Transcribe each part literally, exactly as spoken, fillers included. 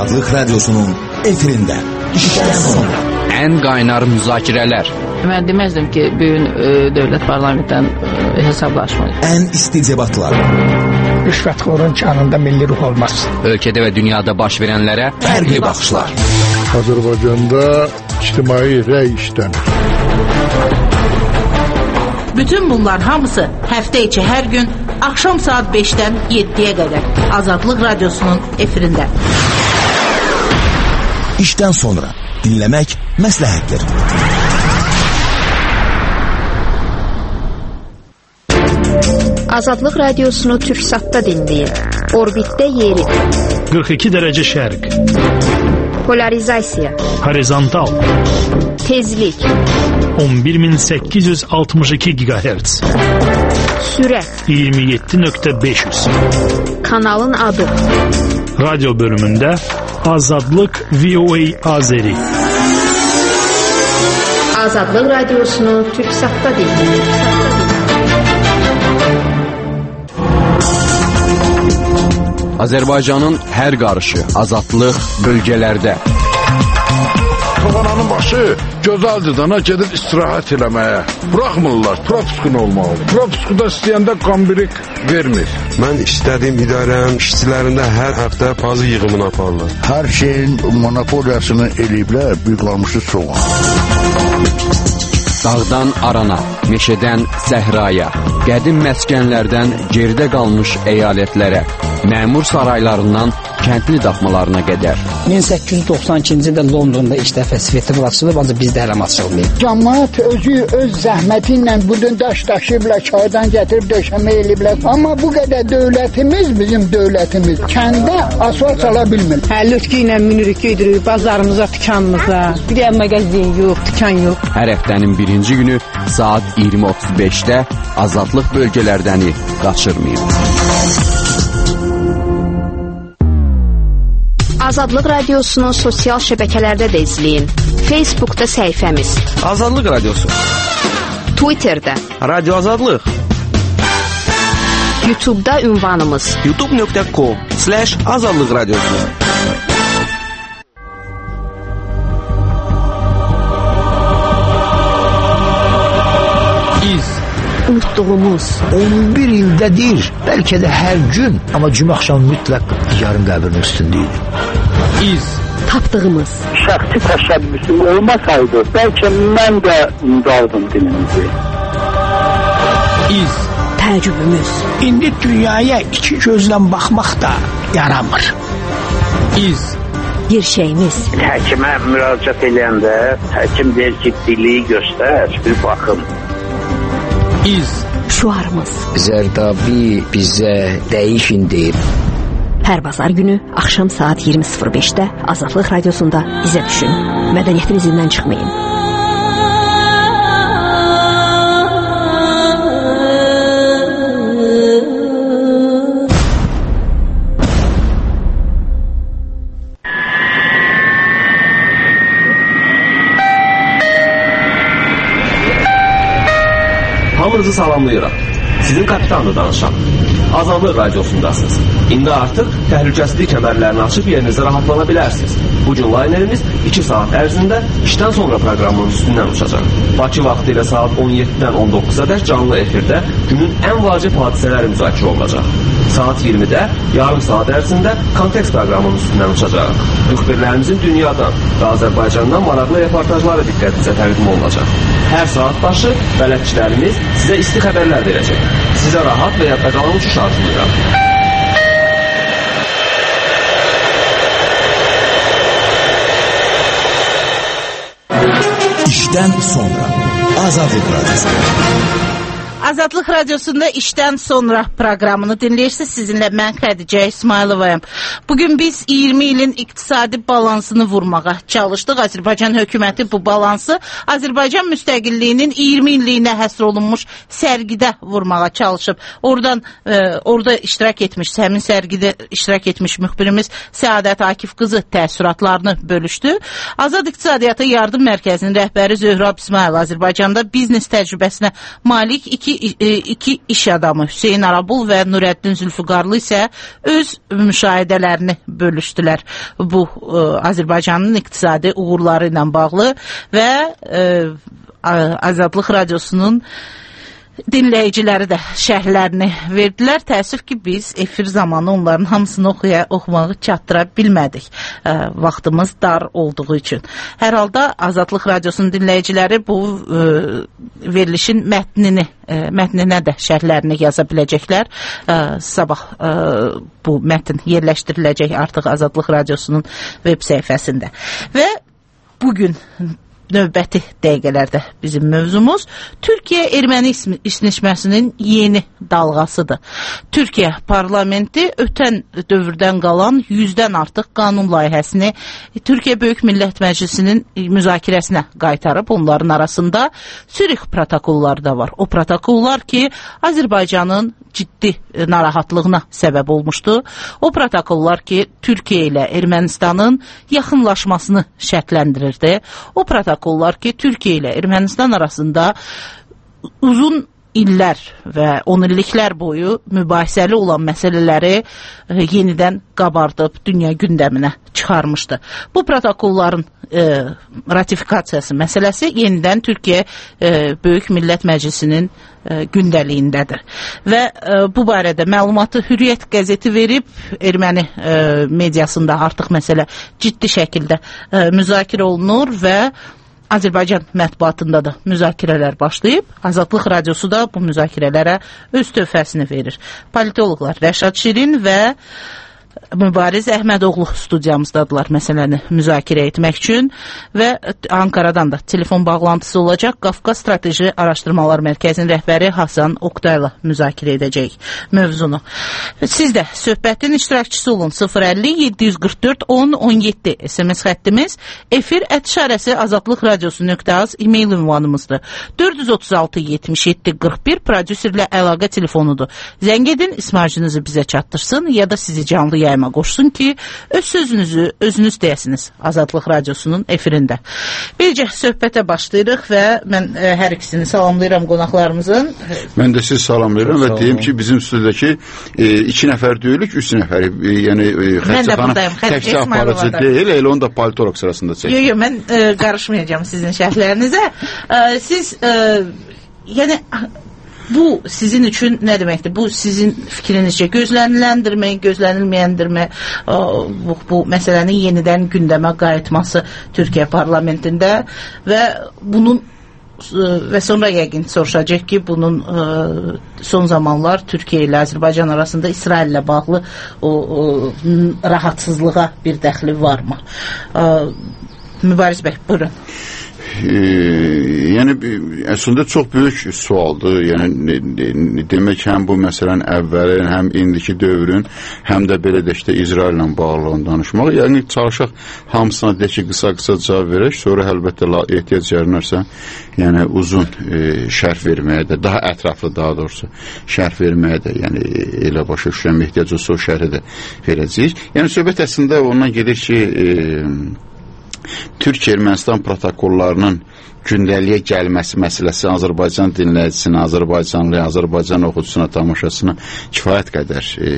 Azadlık Radyosu'nun efirinde. İşten sonra. En qaynar müzakirələr. Mən deməzdim ki, bugün e, dövlət parlamentdən e, hesablaşmayız. En isticebatlar. Rüşvətxorun canında milli ruh olmaz. Ölkədə və dünyada baş verənlərə Fərqli baxışlar. Azərbaycanda ictimai rəy işlənir. Bütün bunlar hamısı həftə içi hər gün axşam saat beşdən yeddiyə qədər Azadlıq Radyosu'nun efirində. İşten sonra dinlemek məsləhətdir. Azadlıq Radiosunu Türksat'ta dinleyin. Orbitdə yeri. qırx iki dərəcə şərq. Polarizasiya. Horizontal. Tezlik. on bir min səkkiz yüz altmış iki gigahertz. Sürət. iyirmi yeddi nöqtə beş yüz. Kanalın adı. Radyo bölümündə Azadlıq V O A Azeri. Azadlıq Radiosunu Türksat'ta dinleyin. Azərbaycanın hər qarışı, azadlıq bölgələrdə. Toğananın başı gözəldir dana gedib istirahət eləməyə. Bıraxmırlar, propiskun olmalı. Propiskuda istəyəndə qambirik vermir. Mən istədiyim idarənin işçilərində hər həftə pazı yığımını aparırlar. Hər şeyin monopoliyasını eləyiblər, büyük qalmışı soğan. Dağdan arana, meşədən səhraya, qədim məskənlərdən geridə qalmış əyalətlərə, məmur saraylarından kəndli daxmalarına qədər. min səkkiz yüz doxsan ikinci ildə Londonda ilk dəfə festival açılıb, ancaq bizdə hələ açılmayıb. Cəmaət özü öz zəhməti ilə budun daş daşıyıblar, çaydan gətirib döşəmə eləyiblər. Amma bu qədər dövlətimiz, bizim dövlətimiz kəndə asfalt sala bilmir. Hə, lütki ilə minirik, gedirik bazarımıza, dükanımıza. Bir də mağazin yox, dükan yox. Hər həftənin birinci günü saat iyirmi otuz beşdə Azadlıq bölgələrdəni qaçırmayın. Azadlıq Radiosunu sosial şəbəkələrdə də izləyin. Facebook'da səhifəmiz. Azadlıq Radiosu. Twitter'da. Radyo Azadlıq. YouTube'da ünvanımız. youtube nöqtə com slash azadlıq radyosu. İz. Unutduğumuz. on bir ildədir, bəlkə də hər gün, amma cümə axşamı mütləq yarın qəbrinin üstündəydi. İz. Tapdığımız. Şəxsi təşəbbüsüm olmasaydı, bəlkə mən də undardım dilimizi. İz. Təəccübümüz. İndi dünyaya iki gözlə baxmaq da yaramır. İz. Gerçəyimiz. Həkimə müraciət edəndə həkim deyir ki, dili göstər, bir baxın. İz. Şuarımız. Zərdabi bizə dəyişin deyib. Hər bazar günü axşam saat iyirmi sıfır beşdə Azadlıq Radiosunda bizə düşün. Mədəniyyətin izindən çıxmayın. Hamınızı salamlayıraq. Sizin kapitanla danışam. Azadlıq Radiosundasınız. İndi artıq təhlükəsizlik kəmərlərini açıb yerinizə rahatlana bilərsiniz. Bugün laynerimiz iki saat ərzində işdən sonra proqramının üstündən uçacaq. Bakı vaxtı ilə saat on yeddidən on doqquza dək canlı efirdə günün ən vacib hadisələri müzakirə olunacaq. Saat iyirmidə yarım saat ərzində kontekst proqramının üstündən uçacaq. Müxbirlərimizin dünyadan və Azərbaycandan maraqlı reportajları diqqətinizə təqdim olunacaq. Hər saat başı bələdçilərimiz sizə isti xəbərlər verəcək. Sizə rahat və yadda qalan uçuş arzulayıram. İşten sonra Azadlıq Radyosu. Azadlıq Radiosunda işdən sonra proqramını dinləyirsiniz. Sizinlə mən Xədicə İsmayılovayam. Bugün biz iyirmi ilin iqtisadi balansını vurmağa çalışdıq. Azərbaycan hökuməti bu balansı Azərbaycan müstəqilliyinin iyirmi illiyinə həsr olunmuş sərgidə vurmağa çalışıb. Oradan e, orada iştirak etmiş, həmin sərgidə iştirak etmiş müxbirimiz Səadət Akif qızı təəssüratlarını bölüşdü. Azad İqtisadiyyatı Yardım Mərkəzinin rəhbəri Zöhrab İsmayıl Azərbaycanda biznes təcrübəsinə malik iki iki iş adamı Hüseyn Arabul və Nurəddin Zülfüqarlı isə öz müşahidələrini bölüşdülər bu ə, Azərbaycanın iqtisadi uğurları ilə bağlı və ə, Azadlıq Radiosunun dinləyiciləri də şərhlərini verdilər. Təəssüf ki, biz efir zamanı onların hamısını oxuya, oxumağı çatdıra bilmədik. E, vaxtımız dar olduğu üçün. Hər halda Azadlıq Radiosunun dinləyiciləri bu e, verilişin mətnini, e, mətninə də şərhlərini yaza biləcəklər. E, sabah e, bu mətn yerləşdiriləcək artıq Azadlıq Radiosunun web səhifəsində. Və bugün növbəti dəqiqələrdə bizim mövzumuz Türkiyə-Erməni isnişməsinin yeni dalğasıdır. Türkiyə parlamenti ötən dövrdən qalan yüzdən artıq qanun layihəsini Türkiyə Böyük Millət Məclisinin müzakirəsinə qaytarıb. Onların arasında Sürix protokolları da var. O protokollar ki, Azərbaycanın ciddi narahatlığına səbəb olmuşdu. O protokollar ki, Türkiyə ilə Ermənistanın yaxınlaşmasını şərtləndirirdi. O protokollar ki, Türkiyə ilə Ermənistan arasında uzun illər və on illiklər boyu mübahisəli olan məsələləri e, yenidən qabardıb dünya gündəminə çıxarmışdı. Bu protokolların e, ratifikasiyası məsələsi yenidən Türkiyə e, Böyük Millət Məclisinin e, gündəliyindədir. Və e, bu barədə məlumatı Hürriyyət qəzeti verib, erməni e, mediasında artıq məsələ ciddi şəkildə e, müzakirə olunur və Azərbaycan mətbuatında da müzakirələr başlayıb. Azadlıq Radiosu da bu müzakirələrə öz töhfəsini verir. Politoloqlar Rəşad Şirin və Mübariz Əhmədoğlu studiyamızdadılar məsələni müzakirə etmək üçün və Ankaradan da telefon bağlantısı olacaq. Qafqaz Strateji Araşdırmalar Mərkəzinin rəhbəri Hasan Oqtayla müzakirə edəcək mövzunu. Siz də söhbətin iştirakçısı olun. sıfır əlli yeddi yüz qırx dörd on on yeddi S M S xəttimiz, efir ət işarəsi azadlıq radiosu nöqtə az e-mail ünvanımızdır. dörd yüz otuz altı yetmiş yeddi qırx bir prodüserlə əlaqə telefonudur. Zəng edin, ismarcınızı bizə çatdırsın ya da sizi canlı yayıma qoşsun ki, öz sözünüzü özünüz deyəsiniz Azadlıq Radiosunun efirində. Bircə söhbətə başlayırıq və mən ə, hər ikisini salamlayıram qonaqlarımızın. Mən də sizi salamlayıram və deyim ki, bizim stüdyodakı e, iki nəfər deyilik, üç nəfər, e, yəni e, Xədicə xanım təkcə aparıcı deyil, elə onu da politolog sırasında çəkir. Yox, yox, mən ə, qarışmayacağım sizin şərhlərinizə. Ə, siz, ə, yəni, bu sizin üçün nə deməkdir? Bu sizin fikrinizcə gözləniləndirmi, gözlənilməyəndirmi? Bu, bu məsələnin yenidən gündəmə qayıtması Türkiyə parlamentində və bunun və sonra yəqin soruşacaq ki, bunun ə, son zamanlar Türkiyə ilə Azərbaycan arasında İsrail ilə bağlı o, o rahatsızlığa bir dəxli varmı? Ə, Mübariz bəy, buyurun. E, yəni əslində çox böyük sualdır. Yəni demək həm bu məsələnin əvvəlin, həm indiki dövrün, həm də belə də işte İsraillə bağlı danışmaq. Yəni çalışaq hamısına deyək ki, qısa-qısa cavab verək, sonra əlbəttə ehtiyac yaranarsa, yəni uzun e, şərh verməyə də, daha ətraflı daha doğrusu şərh verməyə də, yəni elə başa düşürəm ehtiyac olsa o şərhi də verəcəyik. Yəni söhbət əslində ondan gedir ki, e, Türkiyə-Ermənistan protokollarının gündəliyə gəlməsi məsələsi Azərbaycan dinləyicisine, Azərbaycanlı, Azərbaycan oxucusuna, tamaşasına kifayət qədər e,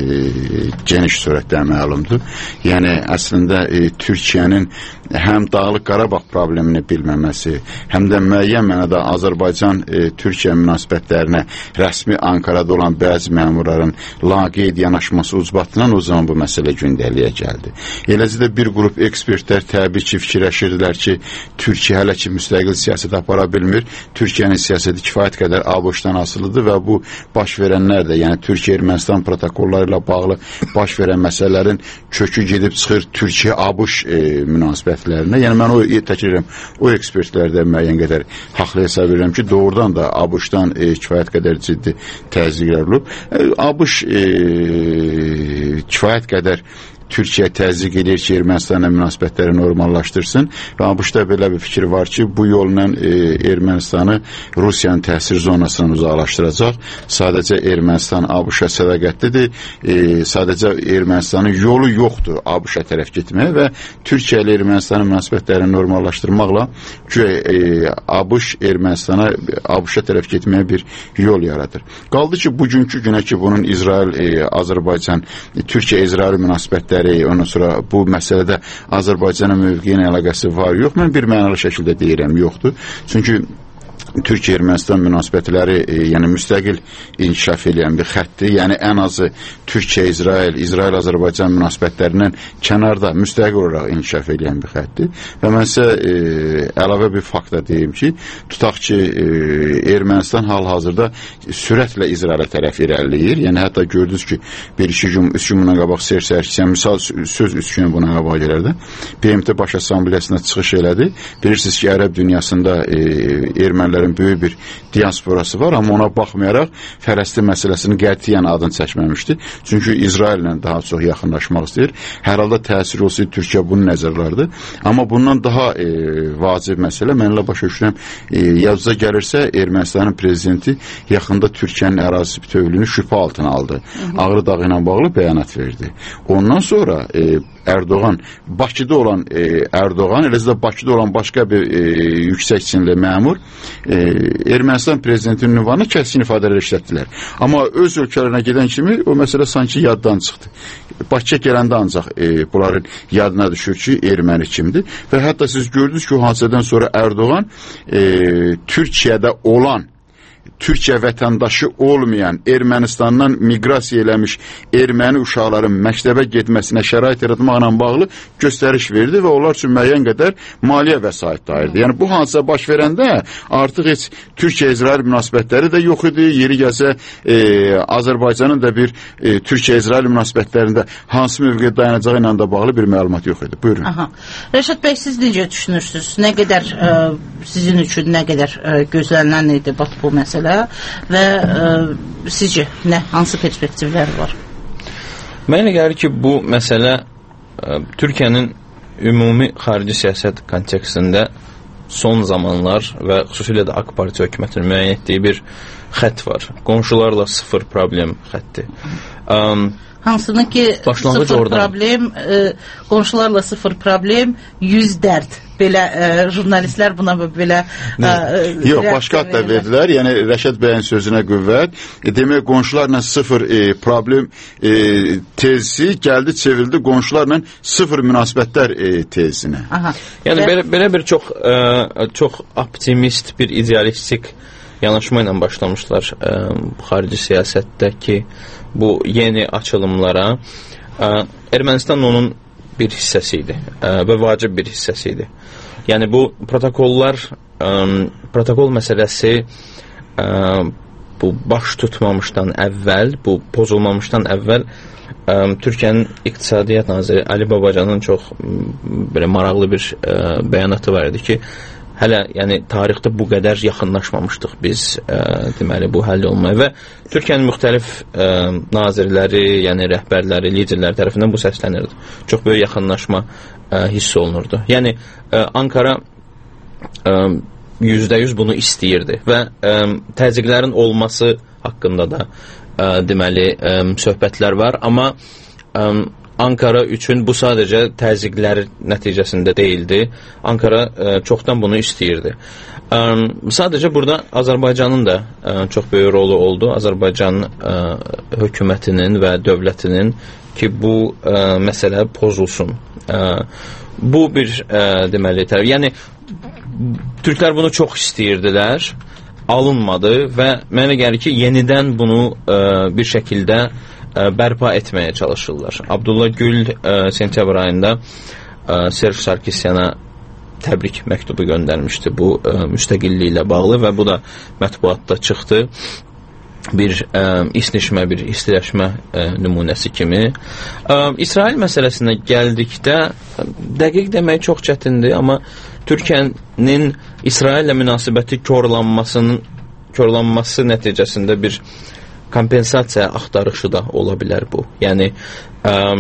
geniş surətdə məlumdur. Yəni əslində e, Türkiyənin həm Dağlıq Qarabağ problemini bilməməsi, həm də müəyyən mənada Azərbaycan-Türkiyə e, münasibətlərinə rəsmi Ankarada olan bəzi məmurların laqeyd yanaşması ucbatından o zaman bu məsələ gündəliyə gəldi. Eləcə də bir qrup ekspertlər təbii ki, fikirləşirdilər ki, Türkiyə hələ ki müstəqil siyasət apara bilmir. Türkiyənin siyasəti kifayət qədər ABŞ-dan asılıdır və bu baş verənlər də, yəni Türkiyə-Ermənistan protokolları ilə bağlı baş verən məsələlərin kökü gedib çıxır Türkiyə-ABŞ e, münasibətlərinə. Yəni mən o təkrar edirəm, o ekspertlərdə müəyyən qədər haqlı hesab edirəm ki, doğrudan da ABŞ-dan e, kifayət qədər ciddi təzyiqlər olub. E, ABŞ e, kifayət qədər Türkiyə təzyiq edir ki, Ermənistanla münasibətləri normallaşdırsın və ABŞ-da belə bir fikir var ki, bu yolla e, Ermənistanı Rusiyanın təsir zonasından uzaqlaşdıracaq. Sadəcə Ermənistan ABŞ-a sədaqətlidir. E, sadəcə Ermənistanın yolu yoxdur ABŞ-a tərəf getməyə və Türkiyə ilə Ermənistanın münasibətlərini normallaşdırmaqla ki, e, ABŞ Ermənistana ABŞ-a tərəf getməyə bir yol yaradır. Qaldı ki, bugünkü günə ki, bunun İsrail, e, Azərbaycan, e, Türkiyə-İsrail münasibətləri, ondan sonra bu məsələdə Azərbaycana mövqeyinin əlaqəsi var, yox. Mən bir mənalı şəkildə deyirəm, yoxdur. Çünki Türkiyə-Ermənistan münasibətləri e, yəni müstəqil inkişaf edən bir xəttdir. Yəni ən azı Türkiyə-İsrail, İsrail-Azərbaycan münasibətlərindən kənarda müstəqil olaraq inkişaf edən bir xəttdir. Və mən sizə e, əlavə bir fakt da deyim ki, tutaq ki, e, Ermənistan hal-hazırda sürətlə İsrailə tərəf irəliləyir. Yəni hətta gördünüz ki, bir iki gün, üç gün bundan qabaq Serj Sərkisyan, misal söz üç gün buna qabaq gələrdə, B M T Baş Assambleyasına çıxış elədi. Bilirsiniz ki, Ərəb dünyasında e, ermənilər böyük bir diasporası var, amma ona baxmayaraq Fələstin məsələsinin qətiyyən adını çəkməmişdi. Çünki İsraillə daha çox yaxınlaşmaq istəyir. Hər halda təsir olsaydı Türkiyə bunu nəzərlərdi. Amma bundan daha e, vacib məsələ, mənlə başa düşürəm, e, yazıca gəlirsə Ermənistanın prezidenti yaxında Türkiyənin ərazisi bütövlüyünü şübhə altına aldı. Ağrı Dağı ilə bağlı bəyanat verdi. Ondan sonra e, Erdoğan, Bakıda olan e, Erdoğan, eləcə də Bakıda olan başqa bir e, yüksək çinli məmur e, Ermənistan prezidentinin ünvanını kəskin ifadələr işlətdilər. Amma öz ölkələrinə gedən kimi o məsələ sanki yaddan çıxdı. Bakıya gələndə ancaq e, bunların yadına düşür ki, erməni kimdir. Və hətta siz gördünüz ki, o hadisədən sonra Erdoğan e, Türkiyədə olan Türkiyə vətəndaşı olmayan, Ermənistandan miqrasiya eləmiş erməni uşaqların məktəbə getməsinə şərait yaratmaqla bağlı göstəriş verdi və onlar üçün müəyyən qədər maliyyə vəsait də ayırdı. Yəni bu hadisə baş verəndə artıq heç Türkiyə-İsrail münasibətləri də yox idi. Yeri gəlsə e, Azərbaycanın da bir e, Türkiyə-İsrail münasibətlərində hansı mövqeyə dayanacağı ilə də bağlı bir məlumat yox idi. Buyurun. Aha. Rəşad bəy, siz necə düşünürsünüz? Nə qədər e, sizin üçün nə qədər e, gözlənilən idi bax bu məsələ? Və ə, sizcə nə, hansı perspektivlər var? Mənə gəlir ki, bu məsələ ə, Türkiyənin ümumi xarici siyasət kontekstində son zamanlar və xüsusilə də AK Parti hökumətinin müəyyən etdiyi bir xətt var. Qonşularla sıfır problem xətti. Um, Hansının ki sıfır oradan. problem, e, qonşularla sıfır problem, yüz dərd. Belə e, jurnalistlər buna belə e, yox, başqa ad da verdilər. Yəni Rəşad bəyin sözünə qüvvət. E, demək qonşularla sıfır e, problem e, tezisi gəldi, çevrildi qonşularla sıfır münasibətlər e, tezisinə. Aha. Yəni belə, belə bir çox e, çox optimist, bir idealistik yanaşma ilə başlamışlar e, xarici siyasətdəki bu yeni açılımlara. E, Ermənistan onun bir hissəsi idi e, və vacib bir hissəsi idi. Yəni bu protokollar, ə, protokol məsələsi ə, bu baş tutmamışdan əvvəl, bu pozulmamışdan əvvəl ə, Türkiyənin İqtisadiyyat Naziri Ali Babacanın çox belə maraqlı bir ə, bəyanatı var idi ki, hələ yəni tarixdə bu qədər yaxınlaşmamışdıq biz ə, deməli bu həll olmaya və Türkiyənin müxtəlif ə, nazirləri, yəni rəhbərləri, liderləri tərəfindən bu səslənirdi. Çox böyük yaxınlaşma ə, hiss olunurdu. Yəni ə, Ankara ə, yüzdə yüz bunu istəyirdi və ə, təzyiqlərin olması haqqında da ə, deməli ə, söhbətlər var, amma ə, Ankara üçün bu sadəcə təzyiqlər nəticəsində deyildi. Ankara ə, çoxdan bunu istəyirdi. Ə, sadəcə burada Azərbaycanın da ə, çox böyük rolu oldu. Azərbaycan ə, hökumətinin və dövlətinin ki, bu ə, məsələ pozulsun. Ə, bu bir ə, deməli tərəf. Yəni türklər bunu çox istəyirdilər, alınmadı və mənə gəlir ki, yenidən bunu ə, bir şəkildə ə, bərpa etməyə çalışırlar. Abdullah Gül ə, sentyabr ayında ə, Serj Sarkisyana təbrik məktubu göndərmişdi bu ə, müstəqilliklə bağlı və bu da mətbuatda çıxdı. Bir ə, isnişmə, bir istiləşmə ə, nümunəsi kimi. Ə, İsrail məsələsinə gəldikdə dəqiq demək çox çətindir, amma Türkiyənin İsraillə münasibəti korlanmasının korlanması nəticəsində bir kompensasiya axtarışı da ola bilər bu. Yəni ə,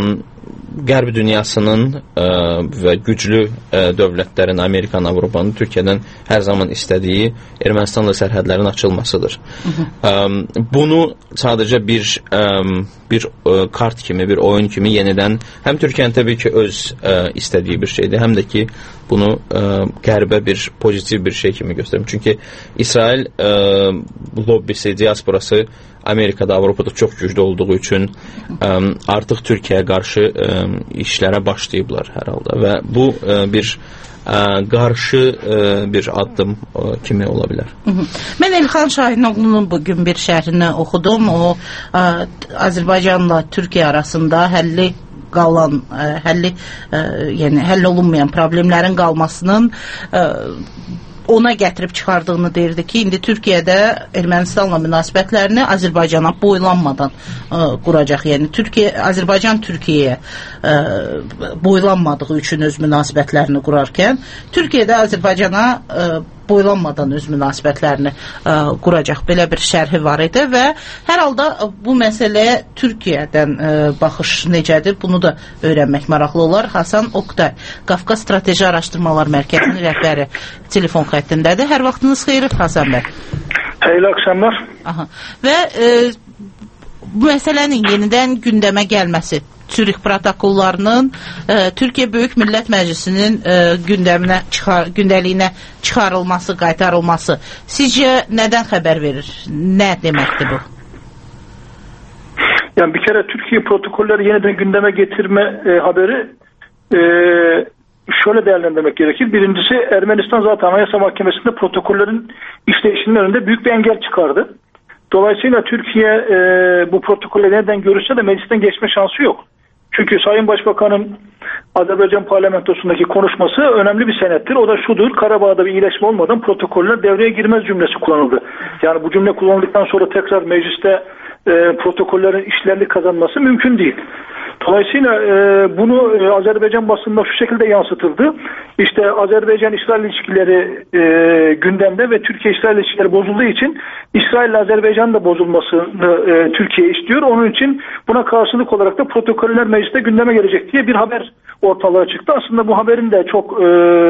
Qərb dünyasının ə, və güclü ə, dövlətlərin, Amerikan, Avropanın Türkiyədən hər zaman istədiyi Ermənistanla sərhədlərin açılmasıdır. Ə, bunu sadəcə bir ə, bir ə, kart kimi, bir oyun kimi yenidən həm Türkiyənin təbii ki öz ə, istədiyi bir şeydir, həm də ki bunu ə, qərbə bir pozitiv bir şey kimi göstərir. Çünki İsrail ə, lobbisi, diasporası Amerikada, Avropada çox güclü olduğu üçün ə, artıq Türkiyəyə qarşı ə, işlərə başlayıblar hər halda və bu ə, bir ə, qarşı ə, bir addım ə, kimi ola bilər. Hı -hı. Mən Elxan Şahinoğlu'nun bugün bir şərhini oxudum. O ə, Azərbaycanla Türkiyə arasında həlli qalan, ə, həlli ə, yəni həll olunmayan problemlərin qalmasının ə, ona gətirib çıxardığını deyirdi ki, indi Türkiyədə Ermənistanla münasibətlərini Azərbaycana boylanmadan ə, quracaq. Yəni Türkiyə, Azərbaycan Türkiyəyə ə, boylanmadığı üçün öz münasibətlərini qurarkən, Türkiyədə Azərbaycana ə, boylanmadan öz münasibətlərini ə, quracaq. Belə bir şərhi var idi və hər halda bu məsələyə Türkiyədən ə, baxış necədir? Bunu da öyrənmək maraqlı olar. Hasan Oktay, Qafqaz Strateji Araşdırmalar Mərkəzinin rəhbəri telefon xəttindədir. Hər vaxtınız xeyir Hasan bəy. Xeyirli axşamlar. Aha. Və ə, bu məsələnin yenidən gündəmə gəlməsi, Zürih protokollarının ə, Türkiyə Böyük Millət Məclisinin ə, gündəminə çıxar, gündəliyinə çıxarılması, qaytarılması sizcə nədən xəbər verir? Nə deməkdir bu? Yani bir kere Türkiye protokolleri yeniden gündeme getirme e, haberi e, şöyle değerlendirmek gerekir. Birincisi, Ermenistan zaten Anayasa Mahkemesi'nde protokollerin işleyişinin önünde büyük bir engel çıkardı. Dolayısıyla Türkiye e, bu protokolleri nereden görürse de meclisten geçme şansı yok. Çünkü Sayın Başbakan'ın Azerbaycan parlamentosundaki konuşması önemli bir senettir. O da şudur: Karabağ'da bir iyileşme olmadan protokoller devreye girmez cümlesi kullanıldı. Yani bu cümle kullanıldıktan sonra tekrar mecliste e, protokollerin işlerli kazanması mümkün değil. Dolayısıyla e, bunu e, Azerbaycan basında şu şekilde yansıtıldı. İşte Azerbaycan-İsrail ilişkileri e, gündemde ve Türkiye-İsrail ilişkileri bozulduğu için İsrail ile Azerbaycan'ın da bozulmasını e, Türkiye istiyor. Onun için buna karşılık olarak da protokoller mecliste gündeme gelecek diye bir haber ortalığa çıktı. Aslında bu haberin de çok e,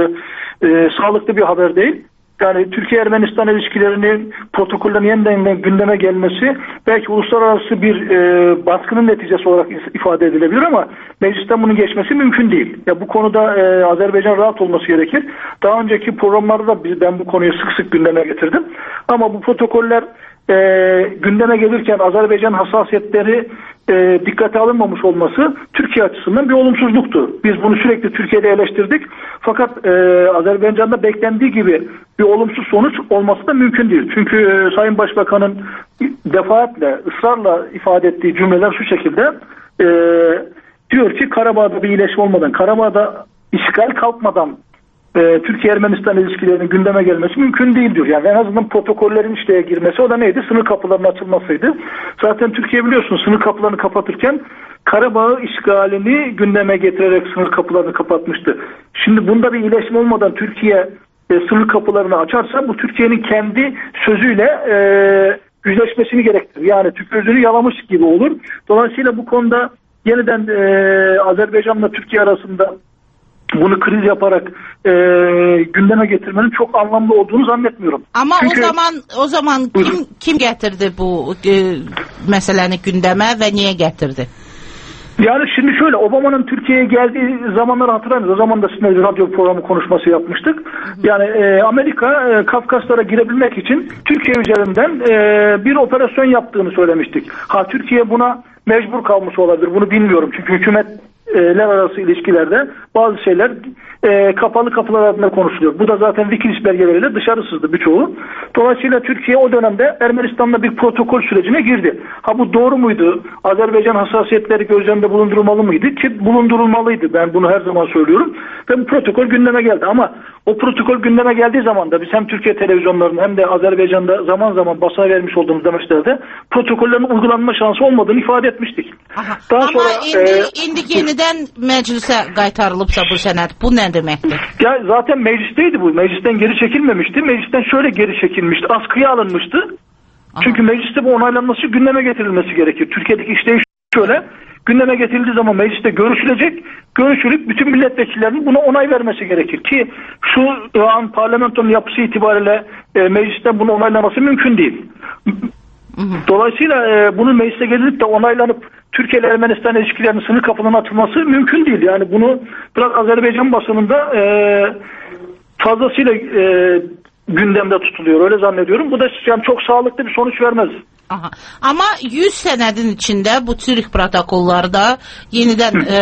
e, sağlıklı bir haber değil. Yani Türkiye-Ermenistan ilişkilerinin protokollerin yeniden gündeme gelmesi belki uluslararası bir e, baskının neticesi olarak ifade edilebilir ama meclisten bunun geçmesi mümkün değil. Ya bu konuda e, Azerbaycan rahat olması gerekir. Daha önceki programlarda ben bu konuyu sık sık gündeme getirdim. Ama bu protokoller e, gündeme gelirken Azerbaycan hassasiyetleri e, dikkate alınmamış olması Türkiye açısından bir olumsuzluktu. Biz bunu sürekli Türkiye'de eleştirdik. Fakat e, Azerbaycan'da beklendiği gibi bir olumsuz sonuç olması da mümkün değil. Çünkü e, Sayın Başbakan'ın defaatle, ısrarla ifade ettiği cümleler şu şekilde: e, diyor ki Karabağ'da bir iyileşme olmadan, Karabağ'da işgal kalkmadan e, Türkiye-Ermenistan ilişkilerinin gündeme gelmesi mümkün değil diyor. Yani en azından protokollerin işleye girmesi, o da neydi? Sınır kapılarının açılmasıydı. Zaten Türkiye biliyorsunuz sınır kapılarını kapatırken Karabağ işgalini gündeme getirerek sınır kapılarını kapatmıştı. Şimdi bunda bir iyileşme olmadan Türkiye e, sınır kapılarını açarsa bu Türkiye'nin kendi sözüyle e, yüzleşmesini gerektirir. Yani Türk özünü yalamış gibi olur. Dolayısıyla bu konuda yeniden e, Azerbaycan'la Türkiye arasında bunu kriz yaparak e, gündeme getirmenin çok anlamlı olduğunu zannetmiyorum. Ama Çünkü, o zaman o zaman kim kim getirdi bu e, meseleni gündeme ve niye getirdi? Yani şimdi şöyle, Obama'nın Türkiye'ye geldiği zamanları hatırlamıyoruz. O zaman da sizinle bir radyo programı konuşması yapmıştık. Yani e, Amerika e, Kafkaslara girebilmek için Türkiye üzerinden e, bir operasyon yaptığını söylemiştik. Ha, Türkiye buna mecbur kalmış olabilir. Bunu bilmiyorum. Çünkü hükümetler arası ilişkilerde bazı şeyler e, kapalı kapılar ardında konuşuluyor. Bu da zaten Wikileaks belgeleriyle dışarı sızdı birçoğu. Dolayısıyla Türkiye o dönemde Ermenistan'la bir protokol sürecine girdi. Ha, bu doğru muydu? Azerbaycan hassasiyetleri göz önünde bulundurulmalı mıydı? Ki bulundurulmalıydı. Ben bunu her zaman söylüyorum. Ve bu protokol gündeme geldi. Ama o protokol gündeme geldiği zaman da biz hem Türkiye televizyonlarında hem de Azerbaycan'da zaman zaman basına vermiş olduğumuz demeçlerde protokollerin uygulanma şansı olmadığını ifade etmiştik. Aha. Daha Ama sonra, indi, e, indi yeniden meclise qaytarılıbsa bu senet, bu ne demektir? Ya zaten meclisteydi bu. Meclisten geri çekilmemişti. Meclisten şöyle geri çekilmişti. Askıya alınmıştı. Aha. Çünkü mecliste bu onaylanması, gündeme getirilmesi gerekir. Türkiye'deki işleyiş şöyle: gündeme getirildiği zaman mecliste görüşülecek. Görüşülüp bütün milletvekillerinin buna onay vermesi gerekir ki şu an parlamentonun yapısı itibariyle e, meclisten bunu onaylaması mümkün değil. Dolayısıyla e, bunun meclise gelip de onaylanıp Türkiye ile Ermenistan ilişkilerinin sınır kapılarına atılması mümkün değil. Yani bunu biraz Azerbaycan basınında e, fazlasıyla e, gündemde tutuluyor. Öyle zannediyorum. Bu da yani çok sağlıklı bir sonuç vermez. Aha. Ama yüz senedin içinde bu Zürih protokolları da yeniden e,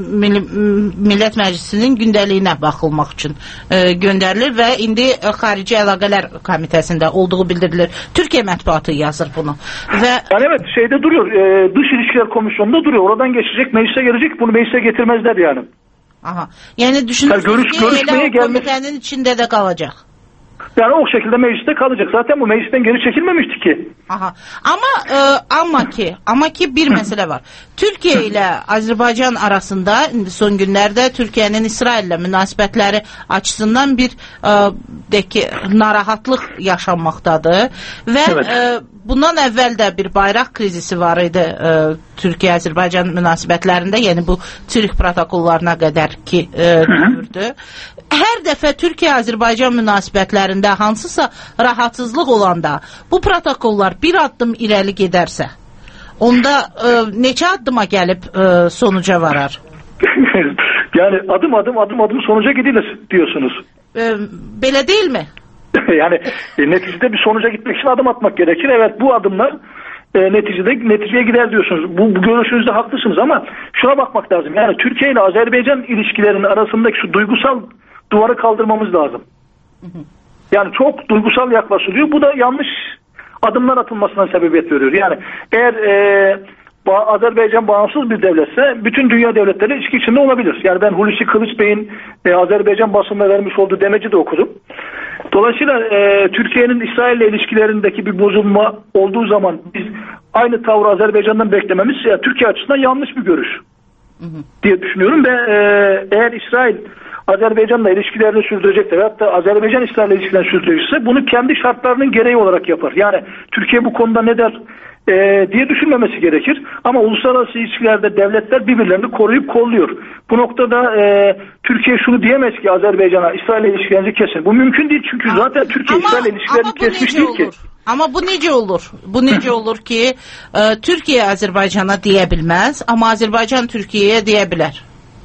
Millət Məclisinin gündəliyinə baxılmaq üçün e, göndərilir və indi e, Xarici Əlaqələr Komitəsində olduğu bildirilir. Türkiye mətbuatı yazır bunu. Və yani evet şeyde duruyor. E, Dış İlişkiler Komisyonu'nda duruyor. Oradan geçecek, meclise gelecek. Bunu meclise getirmezler yani. Aha. Yani düşünürsünüz yani görüş, ki elə o komitenin içinde de kalacak. Yani o şekilde mecliste kalacak. Zaten bu meclisten geri çekilmemişti ki. Aha. Ama e, ama ki ama ki bir mesele var. Türkiye ile Azerbaycan arasında son günlerde Türkiye'nin İsrail ile münasibetleri açısından bir e, de ki narahatlık yaşanmaktadır ve evet. e, bundan evvel de bir bayrak krizisi var idi e, Türkiye-Azerbaycan münasibetlerinde, yani bu Zürih protokollarına kadar ki e, dövürdü. Her defa Türkiye-Azerbaycan münasibetlerinde hansısa rahatsızlık olanda bu protokollar bir adım ileri giderse onda e, neçə addıma gelip e, sonuca varar? Yani adım adım adım adım sonuca gidilir diyorsunuz. E, böyle değil mi? Yani e, neticede bir sonuca gitmek için adım atmak gerekir. Evet, bu adımlar e, neticede neticeye gider diyorsunuz. Bu, bu görüşünüzde haklısınız ama şuna bakmak lazım. Yani Türkiye ile Azerbaycan ilişkilerinin arasındaki şu duygusal duvarı kaldırmamız lazım. Hı hı. Yani çok duygusal yaklaşılıyor. Bu da yanlış adımlar atılmasına sebebiyet veriyor. Yani eğer e, Azerbaycan bağımsız bir devletse bütün dünya devletleri ilişki içinde olabilir. Yani ben Hulusi Kılıç Bey'in e, Azerbaycan basınına vermiş olduğu demeci de okudum. Dolayısıyla e, Türkiye'nin İsrail ile ilişkilerindeki bir bozulma olduğu zaman biz aynı tavrı Azerbaycan'dan beklememiz ya, Türkiye açısından yanlış bir görüş hı hı. diye düşünüyorum ve e, eğer İsrail Azerbaycan'la ilişkilerini sürdürecekse ve hatta Azerbaycan İsrail ile ilişkilerini sürdürecekse bunu kendi şartlarının gereği olarak yapar. Yani Türkiye bu konuda ne der e, diye düşünmemesi gerekir. Ama uluslararası ilişkilerde devletler birbirlerini koruyup kolluyor. Bu noktada e, Türkiye şunu diyemez ki Azerbaycan'a İsrail ile ilişkilerinizi kesin. Bu mümkün değil çünkü ama, zaten Türkiye İsrail ile ilişkilerini kesmiş değil ki. Ama bu nece olur? Bu nece olur ki e, Türkiye Azerbaycan'a diyebilmez ama Azerbaycan Türkiye'ye diyebilir.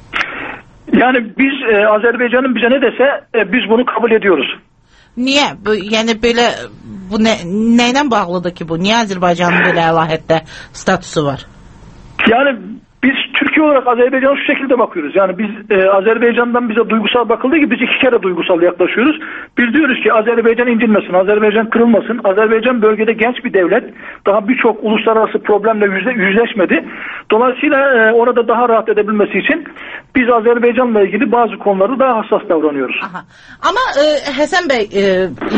Yani biz e, Azerbaycan'ın bize ne dese e, biz bunu kabul ediyoruz. Niye? Bu, yani böyle bu ne, neyle bağlıdır ki bu? Niye Azerbaycan'ın böyle əlahətdə statüsü var? Yani biz Türkiye olarak Azerbaycan'a şu şekilde bakıyoruz. Yani biz e, Azerbaycan'dan bize duygusal bakıldığı gibi biz iki kere duygusal yaklaşıyoruz. Biz diyoruz ki Azerbaycan incinmesin, Azerbaycan kırılmasın. Azerbaycan bölgede genç bir devlet. Daha birçok uluslararası problemle yüzle, yüzleşmedi. Dolayısıyla e, orada daha rahat edebilmesi için biz Azerbaycan'la ilgili bazı konuları daha hassas davranıyoruz. Aha. Ama e, Həsən Bey e,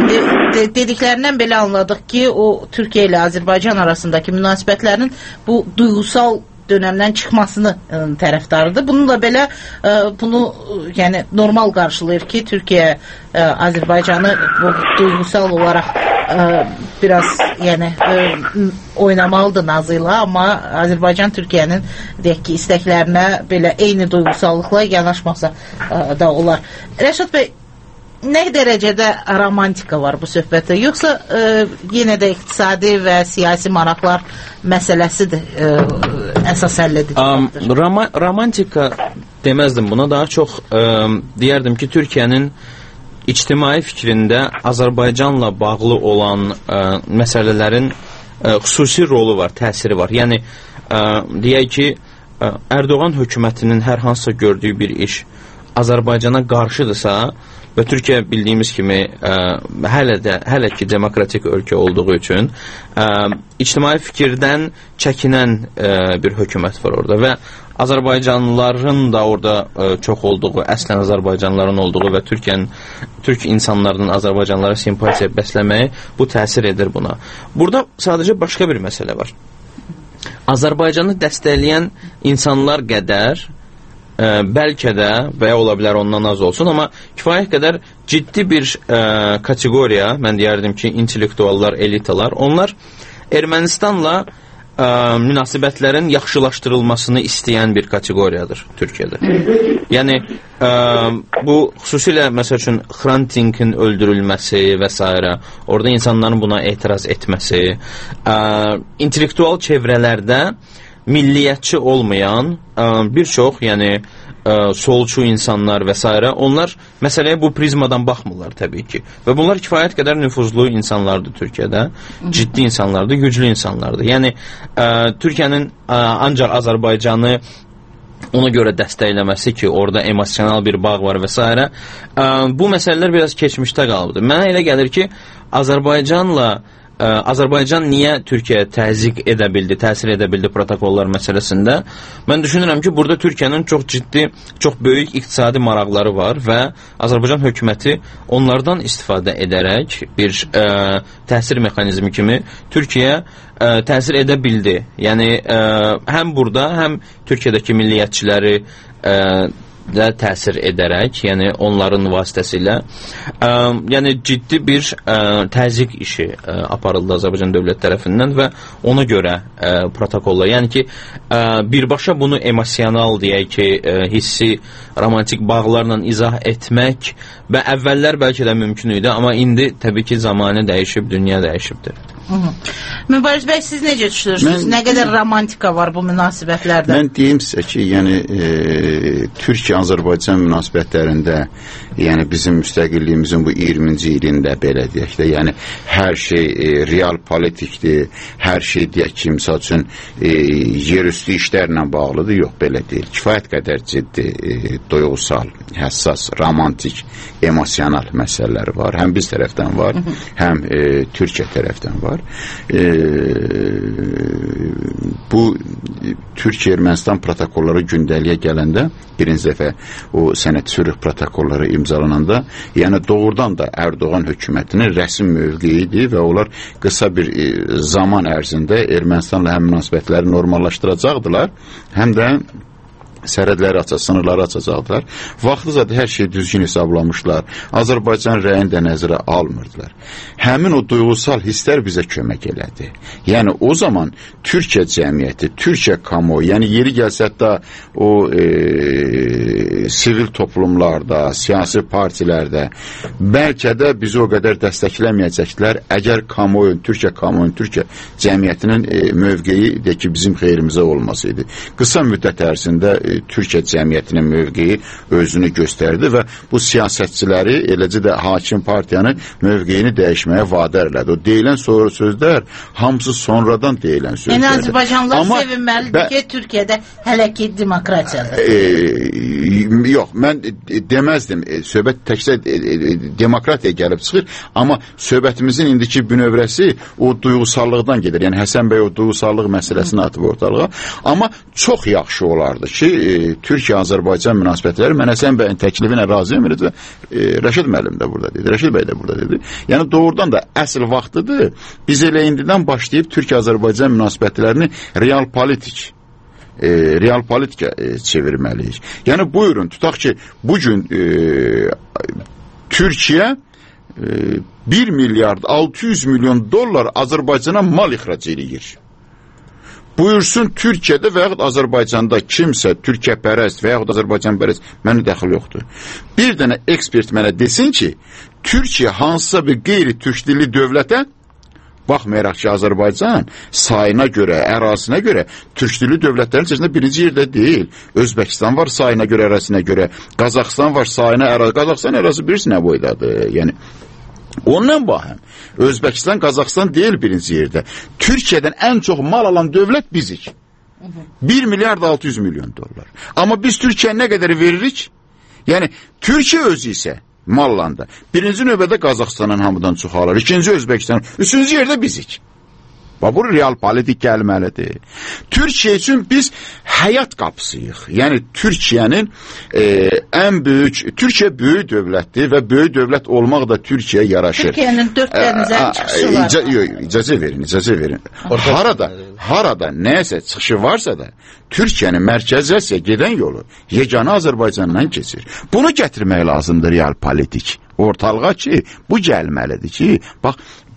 de, dediklerinden belə anladık ki o Türkiye ile Azerbaycan arasındaki münasibetlerin bu duygusal dönemden çıkmasını e, tərəfdarıdır. Bununla belə e, bunu yani normal karşılayır ki Türkiye e, Azerbaycan'ı bu duygusal olarak e, biraz yani e, oynamalıdır nazıyla ama Azerbaycan Türkiye'nin deyək ki isteklerine belə eyni duygusallıkla yanaşmasa e, da olar. Rəşad Bey, ne derecede romantika var bu söhbətdə? Yoxsa e, yenə də iqtisadi və siyasi maraqlar məsələsidir e, əsas həll edilməkdir? Um, Roma, romantika deməzdim buna. Daha çox e, deyərdim ki, Türkiyənin ictimai fikrində Azərbaycanla bağlı olan e, məsələlərin e, xüsusi rolu var, təsiri var. Yəni, e, deyək ki, e, Erdoğan hökumətinin hər hansısa gördüyü bir iş Azərbaycana qarşıdırsa və Türkiyə bildiyimiz kimi ə, hələ də hələ ki demokratik ölkə olduğu üçün ə, ictimai fikirdən çəkinən ə, bir hökumət var orada və Azərbaycanlıların da orada ə, çox olduğu, əslən Azərbaycanlıların olduğu və Türkiyənin Türk insanlarının Azərbaycanlılara simpatiya bəsləməyi bu təsir edir buna. Burada sadəcə başqa bir məsələ var. Azərbaycanı dəstəkləyən insanlar qədər Ə, bəlkə də və ya ola bilər ondan az olsun, amma kifayət qədər ciddi bir ə, kateqoriya, mən deyərdim ki, intellektuallar, elitalar, onlar Ermənistanla ə, ə, münasibətlərin yaxşılaşdırılmasını istəyən bir kateqoriyadır Türkiyədə. Yəni ə, bu xüsusilə məsəl üçün Hrant Dink'in öldürülməsi və s. orada insanların buna etiraz etməsi, ə, intellektual çevrələrdə milliyyətçi olmayan ə, bir çox, yəni ə, solçu insanlar və s. onlar məsələyə bu prizmadan baxmırlar təbii ki. Və bunlar kifayət qədər nüfuzlu insanlardır Türkiyədə. Ciddi insanlardır, güclü insanlardır. Yəni ə, Türkiyənin ə, ancaq Azərbaycanı ona görə dəstəkləməsi ki, orada emosional bir bağ var və s. ə, bu məsələlər biraz keçmişdə qalıbdır. Mənə elə gəlir ki, Azərbaycanla Azərbaycan niyə Türkiyəyə təzyiq edə bildi, təsir edə bildi protokollar məsələsində? Mən düşünürəm ki, burada Türkiyənin çox ciddi, çox böyük iqtisadi maraqları var və Azərbaycan hökuməti onlardan istifadə edərək bir ə, təsir mexanizmi kimi Türkiyəyə ə, təsir edə bildi. Yəni ə, həm burada, həm Türkiyədəki milliyyətçiləri ə, də təsir edərək, yəni onların vasitəsilə ə, yəni ciddi bir ə, təzyiq işi ə, aparıldı Azərbaycan dövlət tərəfindən və ona görə ə, protokollar, yəni ki ə, birbaşa bunu emosional deyək ki, ə, hissi, romantik bağlarla izah etmək və əvvəllər bəlkə də mümkün idi, amma indi təbii ki zamanı dəyişib, dünya dəyişibdir. Mübariz bəy, siz necə düşünürsünüz? Mən, nə qədər romantika var bu münasibətlərdə? Mən deyim sizə ki, yəni e, Türkiyə-Azərbaycan münasibətlərində, yəni bizim müstəqilliyimizin bu iyirminci ilində belə deyək də, yəni hər şey e, real politikdir, hər şey deyək ki, misal üçün e, yerüstü işlərlə bağlıdır, yox belə deyil. Kifayət qədər ciddi, e, doyğusal, həssas, romantik, emosional məsələlər var. Həm biz tərəfdən var, həm e, Türkiyə tərəfdən var. E, bu Türkiyə-Ermənistan protokolları gündəliyə gələndə birinci dəfə o sənəd sülh protokolları imzalananda, yəni doğrudan da Erdoğan hökumətinin rəsmi mövqeyidir və onlar qısa bir e, zaman ərzində Ermənistanla həm münasibətləri normallaşdıracaqdılar, həm də sərhədləri açacaq, sınırları açacaqlar. Vaxtlıca da hər şeyi düzgün hesablamışlar. Azərbaycan rəyini də nəzərə almırdılar. Həmin o duyğusal hisslər bizə kömək elədi. Yəni o zaman Türkiyə cəmiyyəti, Türkiyə kamuoyu, yəni yeri gəlsə hətta o e, sivil toplumlarda, siyasi partilərdə bəlkə də bizi o qədər dəstəkləməyəcəklər, əgər kamuoyun, Türkiyə kamuoyun, Türkiyə cəmiyyətinin e, mövqeyi də ki, bizim xeyrimizə olmasıydı. Qısa müddət ərzində e, Türkiyə cəmiyyətinin mövqeyi özünü göstərdi və bu siyasətçiləri, eləcə də hakim partiyanın mövqeyini dəyişməyə vadar elədi. O deyilən sonra sözlər hamısı sonradan deyilən sözlərdir. Yəni Azərbaycanlılar sevinməlidir ki, Türkiyədə hələ ki demokratiyadır. E, yox, mən deməzdim. E, söhbət təkcə e, e, demokratiya gəlib çıxır, amma söhbətimizin indiki bünövrəsi o duyğusallıqdan gedir. Yəni Həsən bəy o duyğusallıq məsələsini atıb ortalığa. Amma çox yaxşı olardı ki, e, Türkiyə-Azərbaycan münasibətləri, mən Həsən bəyin təklifinə razıyam və e, Rəşid müəllim də burada dedi, Rəşid bəy də burada dedi. Yəni doğrudan da əsl vaxtıdır. Biz elə indidən başlayıb Türkiyə-Azərbaycan münasibətlərini real politik E, real politika e, çevirməliyik. Yəni buyurun, tutaq ki, bugün e, Türkiyə e, bir milyard altı yüz milyon dollar Azərbaycana mal ixrac edir. Buyursun Türkiyədə və yaxud Azərbaycanda kimsə Türkiyə pərəst və yaxud Azərbaycan pərəst, mənə dəxil yoxdur. Bir dənə ekspert mənə desin ki, Türkiyə hansısa bir qeyri-türk dilli dövlətə, baxmayaraq ki, Azərbaycan sayına görə, ərazinə görə türk dilli dövlətlərin içərisində birinci yerdə deyil. Özbəkistan var sayına görə, ərazinə görə. Qazaxıstan var sayına, ərazi. Qazaxıstan ərazi birisi nə boydadır? Yəni ondan baxım. Özbəkistan, Qazaxıstan deyil birinci yerdə. Türkiyədən ən çox mal alan dövlət bizik. bir milyard altı yüz milyon dollar. Amma biz Türkiyəyə nə qədər veririk? Yəni Türkiyə özü isə mallanda. Birinci növbədə Qazaxıstanın hamıdan çox alır. İkinci Özbəkistan. Üçüncü yerdə bizik. Və bu real politik gəlməlidir. Türkiyə üçün biz həyat qapısıyıq. Yəni Türkiyənin e, ən böyük, Türkiyə böyük dövlətdir və böyük dövlət olmaq da Türkiyəyə yaraşır. Türkiyənin dörd dənizə çıxışı var. İca, yox, icazə verin, icazə verin. Harada, harada nəyəsə çıxışı varsa da Türkiyənin Mərkəzi Asiya gedən yolu yeganə Azərbaycandan keçir. Bunu gətirmək lazımdır real politik ortalığa ki, bu gəlməlidir ki, bax,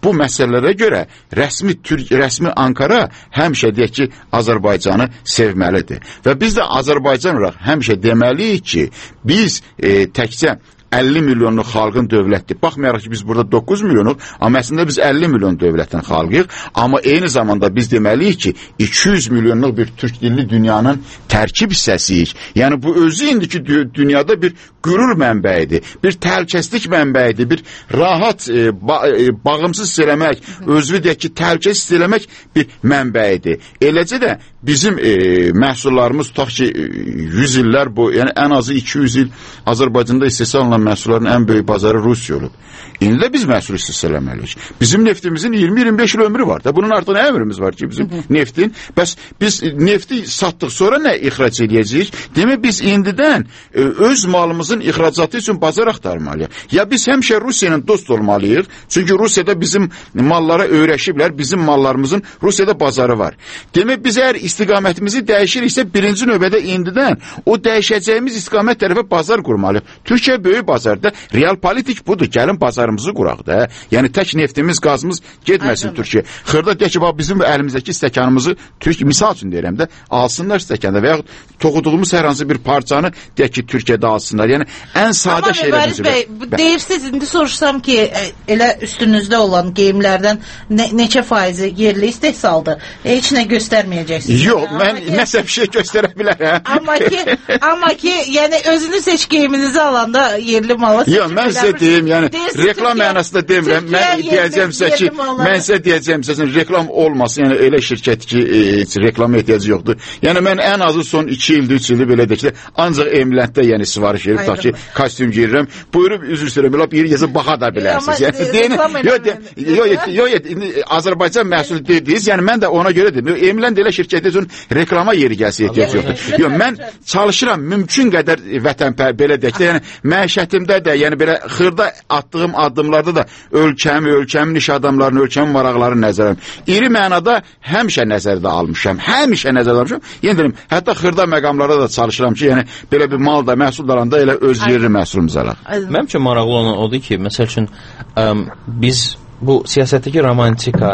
bu məsələlərə görə rəsmi Türk, rəsmi Ankara həmişə deyək ki, Azərbaycanı sevməlidir. Və biz də Azərbaycan olaraq həmişə deməliyik ki, biz e, təkcə əlli milyonluq xalqın dövlətdir. Baxmayaraq ki, biz burada doqquz milyonluq, amma əslində biz əlli milyon dövlətin xalqıyıq. Amma eyni zamanda biz deməliyik ki, iki yüz milyonluq bir türk dilli dünyanın tərkib hissəsiyik. Yəni bu özü indiki dünyada bir qürur mənbəyidir, bir təhlükəsizlik mənbəyidir, bir rahat, e, ba e, bağımsız hiss eləmək, özünü deyək ki, təhlükəsiz hiss eləmək bir mənbəyidir. Eləcə də bizim e, məhsullarımız tutaq ki, yüz illər bu, yəni ən azı iki yüz il Azərbaycanda istehsal olunan məhsulların ən böyük bazarı Rusiya olub. İndi də biz məhsul istehsal eləməliyik. Bizim neftimizin iyirmi iyirmi beş il ömrü var da. Bunun artıq nə ömrümüz var ki bizim neftin? Bəs biz nefti satdıq, sonra nə ixrac edəcəyik? Demək biz indidən e, öz malımızın ixracatı üçün bazar axtarmalıyıq. Ya biz həmişə Rusiya ilə dost olmalıyıq. Çünki Rusiyada bizim mallara öyrəşiblər, bizim mallarımızın Rusiyada bazarı var. Demək biz əgər istiqamətimizi dəyişiriksə, birinci növbədə indidən o dəyişəcəyimiz istiqamət tərəfə bazar qurmalıyıq. Türkiyə böyük bazarda, real politik budur. Gəlin bazarımızı quraq da. Yəni tək neftimiz, qazımız getməsin Aynen. Türkiyə. Xırda deyək ki, bizim əlimizdəki stəkanımızı Türkiyə, misal üçün deyirəm də, alsınlar stəkanda və yaxud toxuduğumuz hər hansı bir parçanı deyək ki, Türkiyədə alsınlar. Yəni ən sadə şeylər. Amma Mübariz bəy, deyirsiniz, indi soruşsam ki, elə üstünüzdə olan geyimlərdən ne, neçə faizi yerli istehsaldır? Heç nə göstərməyəcəksiniz. Yox, mən nəsə bir şey göstərə bilərəm. Amma ki, amma ki, yəni özünüz heç geyiminizi alanda yerli mala seçim. Yox, mən sizə deyim, yəni reklam mənasında demirəm. Mən deyəcəmsə ki, mən sizə deyəcəmsə, reklam olmasın, yəni elə şirkət ki, e, reklama ehtiyacı yoxdur. Yəni mən ən azı son iki ildir, üç ildir belə deyək ki, ancaq emlətdə yəni sifariş verib, tutaq ki, kostyum geyirəm. Buyurub, üzr istəyirəm, elə bir yazı baxa da bilərsiniz. Yəni, deyin, yox, yox, Azərbaycan məhsul dediniz, yəni mən də ona görə dedim. Emlən də elə şirkətə üçün reklama yeri gəlsə ehtiyac yoxdur. Yox, mən çalışıram mümkün qədər vətənpər belə deyək də, yəni məişətimdə də, yəni belə xırda atdığım addımlarda da ölkəmi, ölkəmin iş adamlarını, ölkəmin maraqlarını nəzərəm. İri mənada həmişə nəzərdə almışam, həmişə nəzərdə almışam. Yəni deyim, hətta xırda məqamlarda da çalışıram ki, yəni belə bir mal da, məhsul daranda elə öz yerli məhsulumuzu alaq. Mənim üçün maraqlı olan odur ki, məsəl üçün ə, biz bu siyasətdəki romantika,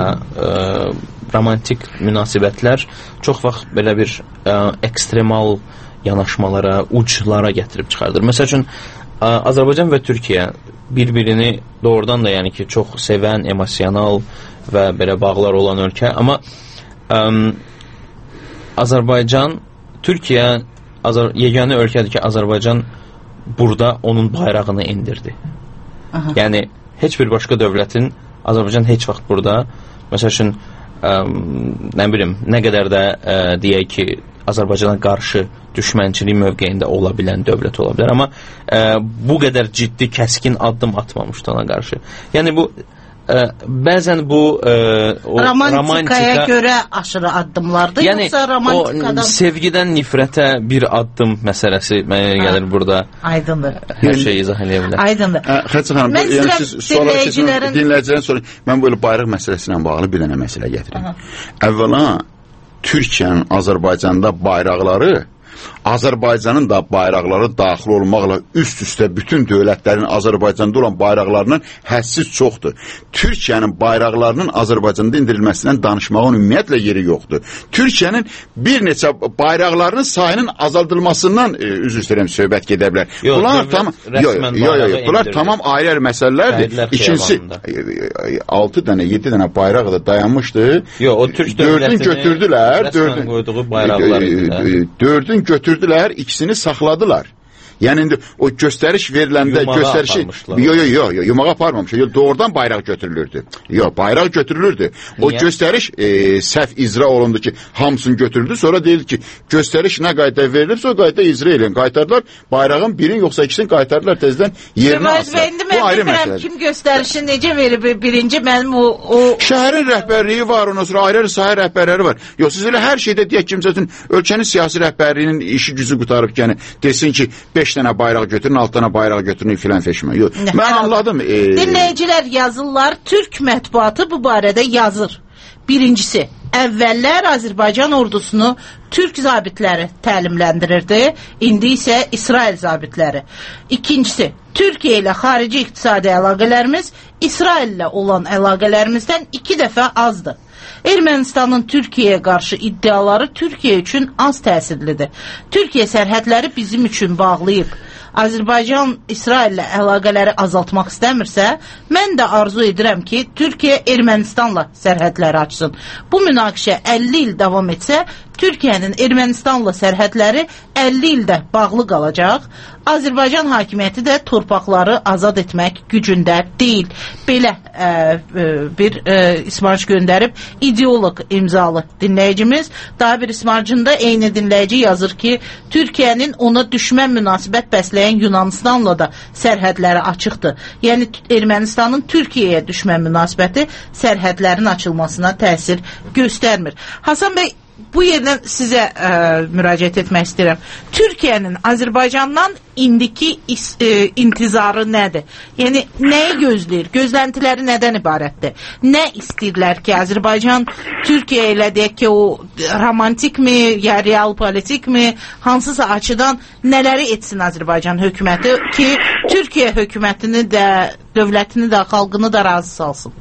ə, romantik münasibətlər çox vaxt belə bir ə, ekstremal yanaşmalara, uçlara gətirib çıxardır. Məsəl üçün ə, Azərbaycan və Türkiyə bir-birini doğrudan da yəni ki, çox sevən, emosional və belə bağlar olan ölkə. Amma ə, Azərbaycan, Türkiyə Azər yeganə ölkədir ki, Azərbaycan burada onun bayrağını indirdi. Aha. Yəni heç bir başqa dövlətin Azərbaycan heç vaxt burada, məsəl üçün ə, nə bilim, nə qədər də ə, deyək ki, Azərbaycana qarşı düşmənçilik mövqeyində ola bilən dövlət ola bilər, amma ə, bu qədər ciddi, kəskin addım atmamışdı ona qarşı. Yəni bu ə, bəzən bu ə, o, romantikaya romantika, görə aşırı addımlardır, yəni, yoxsa romantikadan... O sevgidən nifrətə bir addım məsələsi mənə gəlir burada. Aydındır. Hər şeyi izah edə bilər. Aydındır. Xəçə xanım, mən yəni siz dinləyicilərin... dinləyicilərin sonra mən böyle bayraq məsələsinə bağlı bir dənə məsələ gətirim. Əvvəla Türkiyənin Azərbaycanda bayraqları, Azərbaycanın da bayraqları daxil olmaqla üst-üstə bütün dövlətlərin Azərbaycanda olan bayraqlarının hədsiz çoxdur. Türkiyənin bayraqlarının Azərbaycanda indirilməsindən danışmağın ümumiyyətlə yeri yoxdur. Türkiyənin bir neçə bayraqlarının sayının azaldılmasından e, üzr istəyirəm söhbət gedə bilər. Yo, bunlar tam yo, yo, yo, yo, bunlar tamam ayrı məsələlərdir. İkincisi altı dənə, yeddi dənə bayraq da dayanmışdı. Yo, o Türk dördün götürdülər, dördün qoyduğu bayraqlar idi. Dördün götürdülər, ikisini saxladılar. Yəni indi o göstəriş veriləndə yumağa göstərişi yo yo yo yo yumağa aparmamış. Yo doğrudan bayraq götürülürdü. Yo bayraq götürülürdü. O Niyə? göstəriş e, səhv icra olundu ki, hamısını götürüldü. Sonra deyildi ki, göstəriş nə qayda verilirsə o qayda icra edin. Qaytardılar bayrağın birini yoxsa ikisini qaytardılar tezdən yerinə asdılar. Bu ayrı məsələdir. Kim göstərişi necə verib birinci mənim o, o... şəhərin rəhbərliyi var, ondan sonra ayrı sahə rəhbərləri var. Yox siz elə hər şeydə deyək kimsə üçün ölkənin siyasi rəhbərliyinin işi gücü qutarıb yəni desin ki, beş dənə bayraq götürün, altı dənə bayraq götürün filan feşmə. Yox. Mən anladım. E... Dinləyicilər yazırlar, Türk mətbuatı bu barədə yazır. Birincisi, əvvəllər Azərbaycan ordusunu Türk zabitləri təlimləndirirdi, indi isə İsrail zabitləri. İkincisi, Türkiyə ilə xarici iqtisadi əlaqələrimiz İsrail ilə olan əlaqələrimizdən iki dəfə azdır. Ermənistanın Türkiyəyə qarşı iddiaları Türkiyə üçün az təsirlidir. Türkiyə sərhədləri bizim üçün bağlayıb. Azərbaycan İsraillə əlaqələri azaltmaq istəmirsə, mən də arzu edirəm ki, Türkiyə Ermənistanla sərhədləri açsın. Bu münaqişə əlli il davam etsə, Türkiyənin Ermənistanla sərhədləri əlli ildə bağlı qalacaq. Azərbaycan hakimiyyəti də torpaqları azad etmək gücündə deyil. Belə ə, ə, bir ə, ismarc göndərib ideolog imzalı dinləyicimiz. Daha bir ismarcında eyni dinləyici yazır ki, Türkiyənin ona düşmən münasibət bəsləyən Yunanistanla da sərhədləri açıqdır. Yəni Ermənistanın Türkiyəyə düşmən münasibəti sərhədlərin açılmasına təsir göstərmir. Hasan bəy, bu yerdən sizə ə, müraciət etmək istəyirəm. Türkiyənin Azərbaycandan indiki is, ə, intizarı nədir? Yəni, nəyi gözləyir? Gözləntiləri nədən ibarətdir? Nə istəyirlər ki, Azərbaycan Türkiyə ilə deyək ki, o romantikmi, ya real politikmi, hansısa açıdan nələri etsin Azərbaycan hökuməti ki, Türkiyə hökumətini də, dövlətini də, xalqını da razı salsın?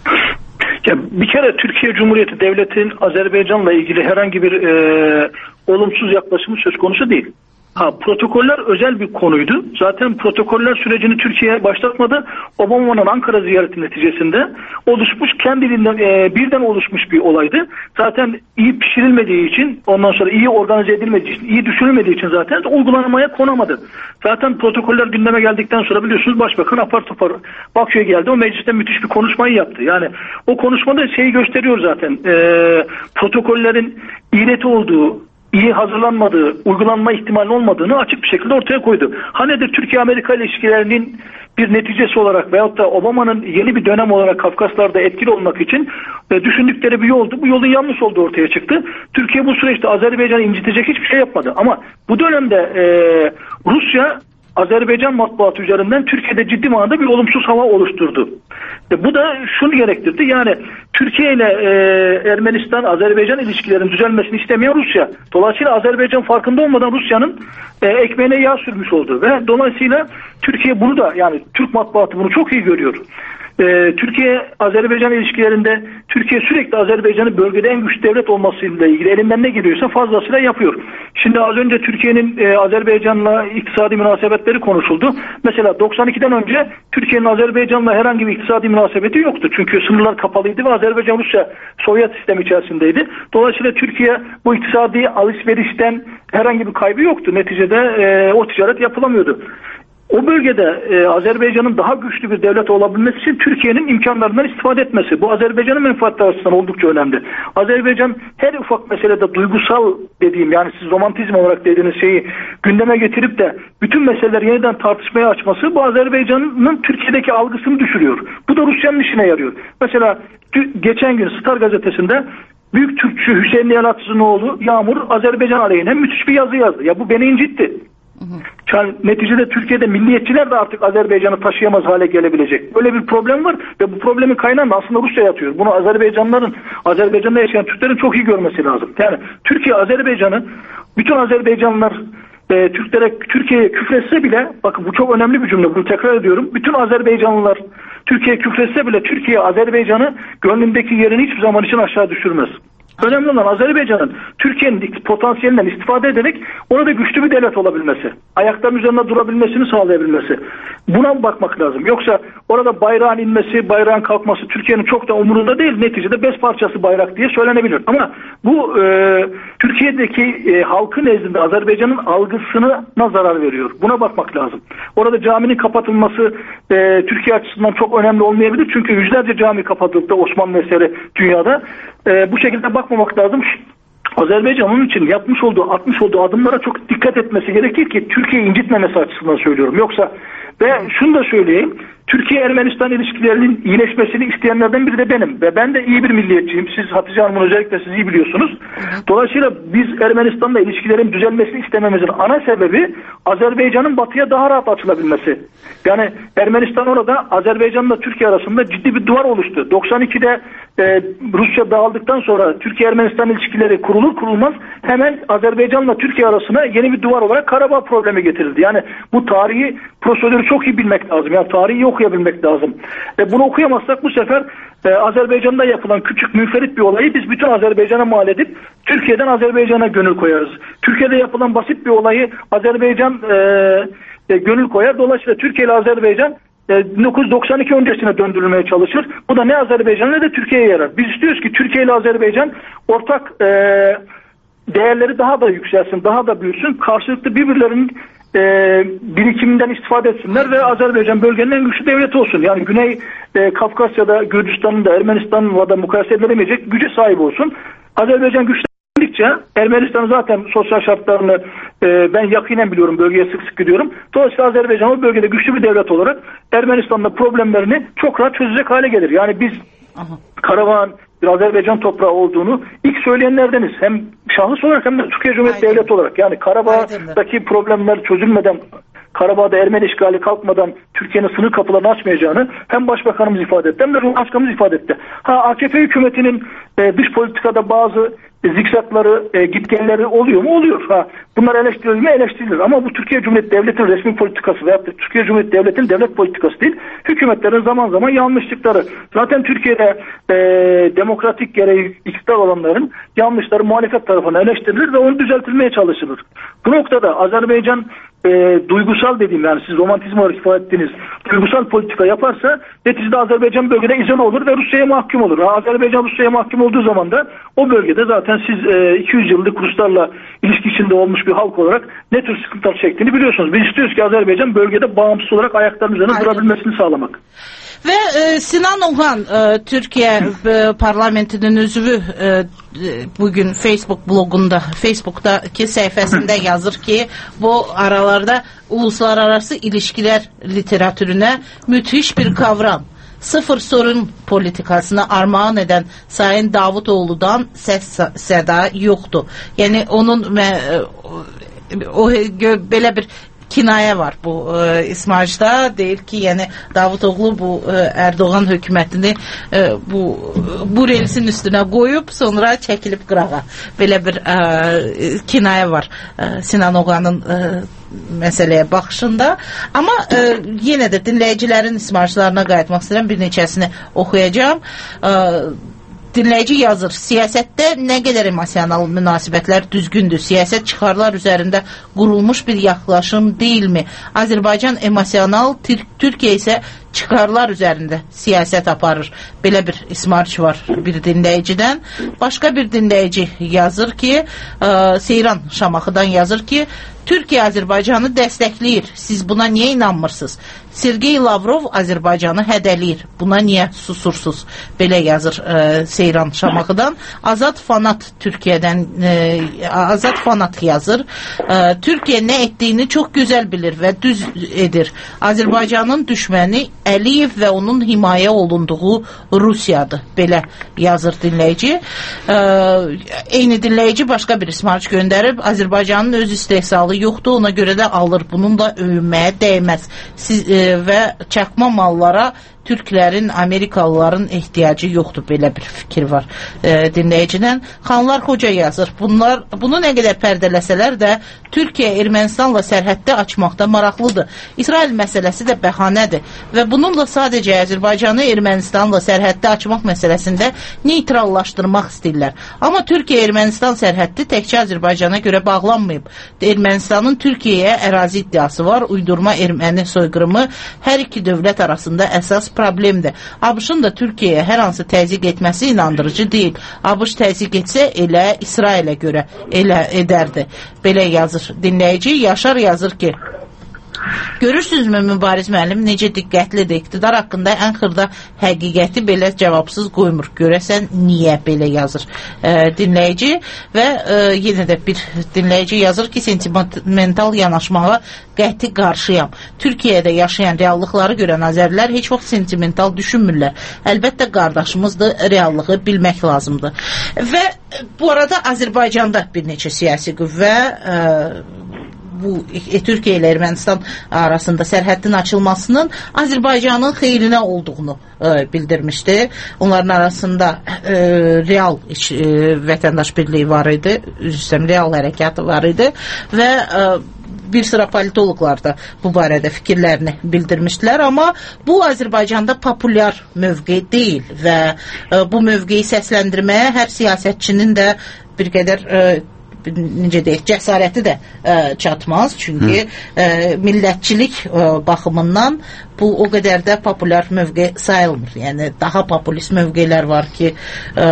Ya bir kere Türkiye Cumhuriyeti Devleti'nin Azerbaycan'la ilgili herhangi bir e, olumsuz yaklaşımı söz konusu değil. Ha, protokoller özel bir konuydu. Zaten protokoller sürecini Türkiye başlatmadı. Obama'nın Ankara ziyareti neticesinde oluşmuş, kendiliğinden e, birden oluşmuş bir olaydı. Zaten iyi pişirilmediği için, ondan sonra iyi organize edilmediği için, iyi düşünülmediği için zaten uygulanmaya konamadı. Zaten protokoller gündeme geldikten sonra biliyorsunuz Başbakan apar topar Bakü'ye geldi. O mecliste müthiş bir konuşmayı yaptı. Yani o konuşmada şeyi gösteriyor zaten. E, protokollerin iğreti olduğu, iyi hazırlanmadığı, uygulanma ihtimali olmadığını açık bir şekilde ortaya koydu. Ha nedir Türkiye-Amerika ilişkilerinin bir neticesi olarak veyahut da Obama'nın yeni bir dönem olarak Kafkaslar'da etkili olmak için e, düşündükleri bir yoldu. Bu yolun yanlış olduğu ortaya çıktı. Türkiye bu süreçte Azerbaycan'ı incitecek hiçbir şey yapmadı. Ama bu dönemde e, Rusya Azerbaycan matbuatı üzerinden Türkiye'de ciddi manada bir olumsuz hava oluşturdu. E, bu da şunu gerektirdi. Yani Türkiye ile e, Ermenistan, Azerbaycan ilişkilerinin düzelmesini istemeyen Rusya. Dolayısıyla Azerbaycan farkında olmadan Rusya'nın e, ekmeğine yağ sürmüş oldu. Ve dolayısıyla Türkiye bunu da, yani Türk matbuatı bunu çok iyi görüyor. Ee, Türkiye-Azerbaycan ilişkilerinde Türkiye sürekli Azerbaycan'ın bölgede en güçlü devlet olmasıyla ilgili elinden ne geliyorsa fazlasıyla yapıyor. Şimdi az önce Türkiye'nin e, Azerbaycan'la iktisadi münasebetleri konuşuldu. Mesela doksan ikiden önce Türkiye'nin Azerbaycan'la herhangi bir iktisadi münasebeti yoktu. Çünkü sınırlar kapalıydı ve Azerbaycan Rusya Sovyet sistemi içerisindeydi. Dolayısıyla Türkiye bu iktisadi alışverişten herhangi bir kaybı yoktu. Neticede e, o ticaret yapılamıyordu. O bölgede e, Azerbaycan'ın daha güçlü bir devlet olabilmesi için Türkiye'nin imkanlarından istifade etmesi. Bu Azerbaycan'ın menfaatleri açısından oldukça önemli. Azerbaycan her ufak meselede duygusal dediğim, yani siz romantizm olarak dediğiniz şeyi gündeme getirip de bütün meseleleri yeniden tartışmaya açması bu Azerbaycan'ın Türkiye'deki algısını düşürüyor. Bu da Rusya'nın işine yarıyor. Mesela geçen gün Star gazetesinde büyük Türkçü Hüseyin Niyalatçı'nın oğlu Yağmur Azerbaycan aleyhine müthiş bir yazı yazdı. Ya bu beni incitti. Yani neticede Türkiye'de milliyetçiler de artık Azerbaycan'ı taşıyamaz hale gelebilecek. Böyle bir problem var ve bu problemin kaynağı aslında Rusya yatıyor. Bunu Azerbaycanlıların, Azerbaycan'da yaşayan Türklerin çok iyi görmesi lazım. Yani Türkiye Azerbaycan'ı, bütün Azerbaycanlılar e, Türklere, Türkiye'ye küfretse bile, bakın bu çok önemli bir cümle, bunu tekrar ediyorum. Bütün Azerbaycanlılar Türkiye'ye küfretse bile Türkiye Azerbaycan'ı gönlündeki yerini hiçbir zaman için aşağı düşürmez. Önemli olan Azerbaycan'ın Türkiye'nin potansiyelinden istifade ederek orada güçlü bir devlet olabilmesi, ayakların üzerinde durabilmesini sağlayabilmesi. Buna bakmak lazım. Yoksa orada bayrağın inmesi, bayrağın kalkması Türkiye'nin çok da umurunda değil. Neticede bez parçası bayrak diye söylenebilir. Ama bu e, Türkiye'deki e, halkın nezdinde Azerbaycan'ın algısına zarar veriyor. Buna bakmak lazım. Orada caminin kapatılması e, Türkiye açısından çok önemli olmayabilir. Çünkü yüzlerce cami kapatıldı da Osmanlı eseri dünyada. E, bu şekilde bakmamak lazım. Azerbaycan onun için yapmış olduğu, atmış olduğu adımlara çok dikkat etmesi gerekir ki Türkiye'yi incitmemesi açısından söylüyorum. Yoksa ve şunu da söyleyeyim, Türkiye-Ermenistan ilişkilerinin iyileşmesini isteyenlerden biri de benim. Ve ben de iyi bir milliyetçiyim. Siz Hatice Hanım'ın özellikle siz iyi biliyorsunuz. Dolayısıyla biz Ermenistan'la ilişkilerin düzelmesini istememizin ana sebebi Azerbaycan'ın batıya daha rahat açılabilmesi. Yani Ermenistan orada Azerbaycan'la Türkiye arasında ciddi bir duvar oluştu. doksan ikide e, Rusya dağıldıktan sonra Türkiye-Ermenistan ilişkileri kurulur kurulmaz hemen Azerbaycan'la Türkiye arasına yeni bir duvar olarak Karabağ problemi getirildi. Yani bu tarihi prosedürü çok iyi bilmek lazım. Yani tarihi okuyabilmek lazım. E, bunu okuyamazsak bu sefer e, Azerbaycan'da yapılan küçük münferit bir olayı biz bütün Azerbaycan'a mal edip Türkiye'den Azerbaycan'a gönül koyarız. Türkiye'de yapılan basit bir olayı Azerbaycan e, e, gönül koyar. Dolayısıyla Türkiye ile Azerbaycan bin dokuz yüz doksan iki öncesine döndürülmeye çalışır. Bu da ne Azerbaycan'a ne de Türkiye'ye yarar. Biz istiyoruz ki Türkiye ile Azerbaycan ortak e, değerleri daha da yükselsin, daha da büyüsün. Karşılıklı birbirlerinin e, birikiminden istifade etsinler ve Azerbaycan bölgenin en güçlü devleti olsun. Yani Güney e, Kafkasya'da, Gürcistan'ın da, Ermenistan'la da mukayese edilemeyecek güce sahip olsun. Azerbaycan güçlendikçe Ermenistan zaten sosyal şartlarını e, ben yakinen biliyorum, bölgeye sık sık gidiyorum. Dolayısıyla Azerbaycan o bölgede güçlü bir devlet olarak Ermenistan'da problemlerini çok rahat çözecek hale gelir. Yani biz Karabağ'ın bir Azerbaycan toprağı olduğunu ilk söyleyenlerdeniz. Hem şahıs olarak hem de Türkiye Cumhuriyeti Devleti olarak. Yani Karabağ'daki problemler çözülmeden, Karabağ'da Ermeni işgali kalkmadan Türkiye'nin sınır kapılarını açmayacağını hem Başbakanımız ifade etti hem de Cumhurbaşkanımız ifade etti. Ha A K P hükümetinin e, dış politikada bazı e, zikzakları, e, gitgelleri oluyor mu? Oluyor. Ha bunlar eleştirilir mi? Eleştirilir. Ama bu Türkiye Cumhuriyeti Devleti'nin resmi politikası veyahut da Türkiye Cumhuriyeti Devleti'nin devlet politikası değil. Hükümetlerin zaman zaman yanlışlıkları. Zaten Türkiye'de e, demokratik gereği iktidar olanların yanlışları muhalefet tarafından eleştirilir ve onu düzeltilmeye çalışılır. Bu noktada Azerbaycan e, duygusal dediğim, yani siz romantizm olarak ifade ettiğiniz duygusal politika yaparsa neticede Azerbaycan bölgede izole olur ve Rusya'ya mahkum olur. Ha, Azerbaycan Rusya'ya mahkum olduğu zaman da o bölgede zaten siz e, iki yüz yıllık Ruslarla ilişki içinde olmuş bir halk olarak ne tür sıkıntılar çektiğini biliyorsunuz. Biz istiyoruz ki Azerbaycan bölgede bağımsız olarak ayaklarının üzerine Aynen. durabilmesini sağlamak. Ve e, Sinan Oğan, e, Türkiye e, parlamentinin üzvü e, bugün Facebook blogunda, Facebook'taki sayfasında yazır ki bu aralarda uluslararası ilişkiler literatürüne müthiş bir kavram, sıfır sorun politikasına armağan eden Sayın Davutoğlu'dan ses seda yoktu. Yani onun e, o böyle bir kinayə var bu e, İsmail'da, deyir ki, yəni Davutoğlu bu e, Erdoğan hökumətini e, bu bu relsin üstünə qoyub, sonra çəkilib qırağa. Belə bir e, kinayə var e, Sinan Oğan'ın e, məsələyə baxışında. Amma e, yenə də dinləyicilərin İsmailçilərine qayıtmaq istəyirəm, bir neçəsini oxuyacağım. E, Dinləyici yazır, siyasətdə nə qədər emosional münasibətlər düzgündür? Siyasət çıxarlar üzərində qurulmuş bir yaxlaşım deyilmi? Azərbaycan emosional, Türkiyə isə çıxarlar üzərində siyasət aparır. Belə bir ismarç var bir dinləyicidən. Başqa bir dinləyici yazır ki, ə, Seyran Şamaxıdan yazır ki, Türkiyə Azərbaycanı dəstəkləyir. Siz buna niyə inanmırsınız? Sergey Lavrov Azərbaycanı hədələyir. Buna niyə susursuz? Belə yazır e, Seyran Şamaxıdan. Azad Fanat Türkiyədən e, Azad Fanat yazır. E, Türkiyə nə etdiyini çox gözəl bilir və düz edir. Azərbaycanın düşməni Əliyev və onun himayə olunduğu Rusiyadır. Belə yazır dinləyici. E, eyni dinləyici başqa bir ismarç göndərib. Azərbaycanın öz istehsalı yoxdur, ona görə də alır. Bununla övünməyə dəyməz. Siz e, və çakma mallara Türklərin, Amerikalıların ehtiyacı yoxdur. Belə bir fikir var e, dinləyicidən. Xanlar Xoca yazır. Bunlar, bunu nə qədər pərdələsələr də Türkiyə Ermənistanla sərhəddə açmaqda maraqlıdır. İsrail məsələsi də bəhanədir və bununla sadəcə Azərbaycanı Ermənistanla sərhəddə açmaq məsələsində neytrallaşdırmaq istəyirlər. Amma Türkiyə-Ermənistan sərhəddi təkcə Azərbaycana görə bağlanmayıb. Ermənistanın Türkiyəyə ərazi iddiası var. Uydurma erməni soyqırımı hər iki dövlət arasında əsas problemdir. ABŞ-ın da Türkiyəyə hər hansı təzyiq etməsi inandırıcı deyil. ABŞ təzyiq etsə elə İsrailə görə elə edərdi. Belə yazır dinləyici. Yaşar yazır ki, görürsünüzmü Mübariz müəllim necə diqqətlidir, iqtidar haqqında ən xırda həqiqəti belə cavabsız qoymur. Görəsən niyə belə yazır e, dinləyici və e, yenə də bir dinləyici yazır ki, sentimental yanaşmağa qəti qarşıyam. Türkiyədə yaşayan reallıqları görən Azərilər heç vaxt sentimental düşünmürlər. Əlbəttə qardaşımızdır, reallığı bilmək lazımdır. Və bu arada Azərbaycanda bir neçə siyasi qüvvə e, bu e, Türkiyə ilə Ermənistan arasında sərhədin açılmasının Azərbaycanın xeyrinə olduğunu e, bildirmişdi. Onların arasında e, real iç, e, vətəndaş birliyi var idi, üzrəm real hərəkatı var idi və e, bir sıra politologlar da bu barədə fikirlərini bildirmişdilər, amma bu Azərbaycanda populyar mövqe deyil və e, bu mövqeyi səsləndirməyə hər siyasətçinin də bir qədər e, necə deyək, cəsarəti də e, çatmaz. Çünki e, millətçilik e, baxımından bu o qədər də populyar mövqe sayılmır. Yəni daha populist mövqelər var ki, e,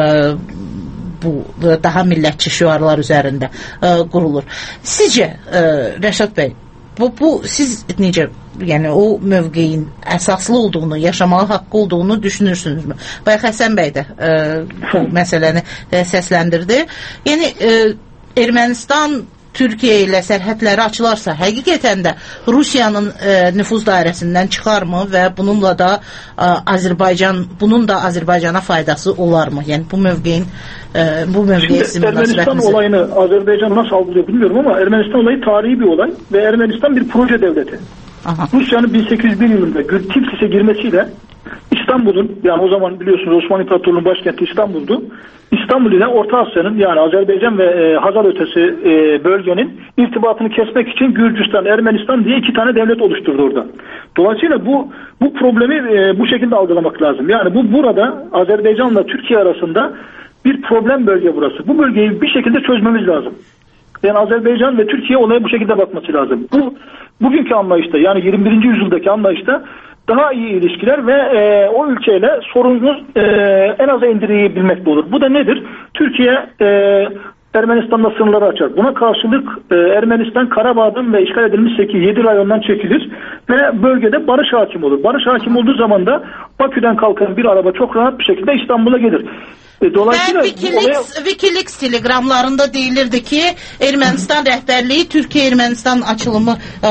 bu daha millətçi şüarlar üzərində e, qurulur. Sizcə e, Rəşad bəy, bu, bu siz necə, yəni o mövqeyin əsaslı olduğunu, yaşamağa haqqı olduğunu düşünürsünüzmü? Bayaq Həsən bəy də e, bu məsələni e, səsləndirdi. Yəni e, Ermənistan Türkiyə ilə sərhədləri açılarsa, həqiqətən də Rusiyanın e, nüfuz dairəsindən çıxarmı və bununla da e, Azərbaycan, bunun da Azərbaycana faydası olarmı? Yəni bu mövqeyin e, bu mövqeyə sizin münasibətiniz. Ermənistan olayını Azərbaycan nasıl algılıyor bilmiyorum ama Ermənistan olayı tarihi bir olay ve Ermənistan bir proje devleti. Rusya'nın bin sekiz yüz bir yılında Tiflis'e girmesiyle İstanbul'un, yani o zaman biliyorsunuz Osmanlı İmparatorluğu'nun başkenti İstanbul'du. İstanbul ile Orta Asya'nın, yani Azerbaycan ve e, Hazar ötesi e, bölgenin irtibatını kesmek için Gürcistan, Ermenistan diye iki tane devlet oluşturdu orada. Dolayısıyla bu bu problemi e, bu şekilde algılamak lazım. Yani bu burada Azerbaycan'la Türkiye arasında bir problem bölge burası. Bu bölgeyi bir şekilde çözmemiz lazım. Yani Azerbaycan ve Türkiye olaya bu şekilde bakması lazım. Bu bugünkü anlayışta, yani yirmi birinci yüzyıldaki anlayışta daha iyi ilişkiler ve e, o ülkeyle sorunumuz e, en aza indirebilmekte olur. Bu da nedir? Türkiye e, Ermenistan'da sınırları açar. Buna karşılık e, Ermenistan Karabağ'dan ve işgal edilmiş yedi rayondan çekilir ve bölgede barış hakim olur. Barış hakim olduğu zaman da Bakü'den kalkan bir araba çok rahat bir şekilde İstanbul'a gelir. Dolayısıyla Wikileaks, olaya... Wikileaks telegramlarında deyilirdi ki Ermənistan rəhbərliyi Türkiyə Ermənistan açılımı ə,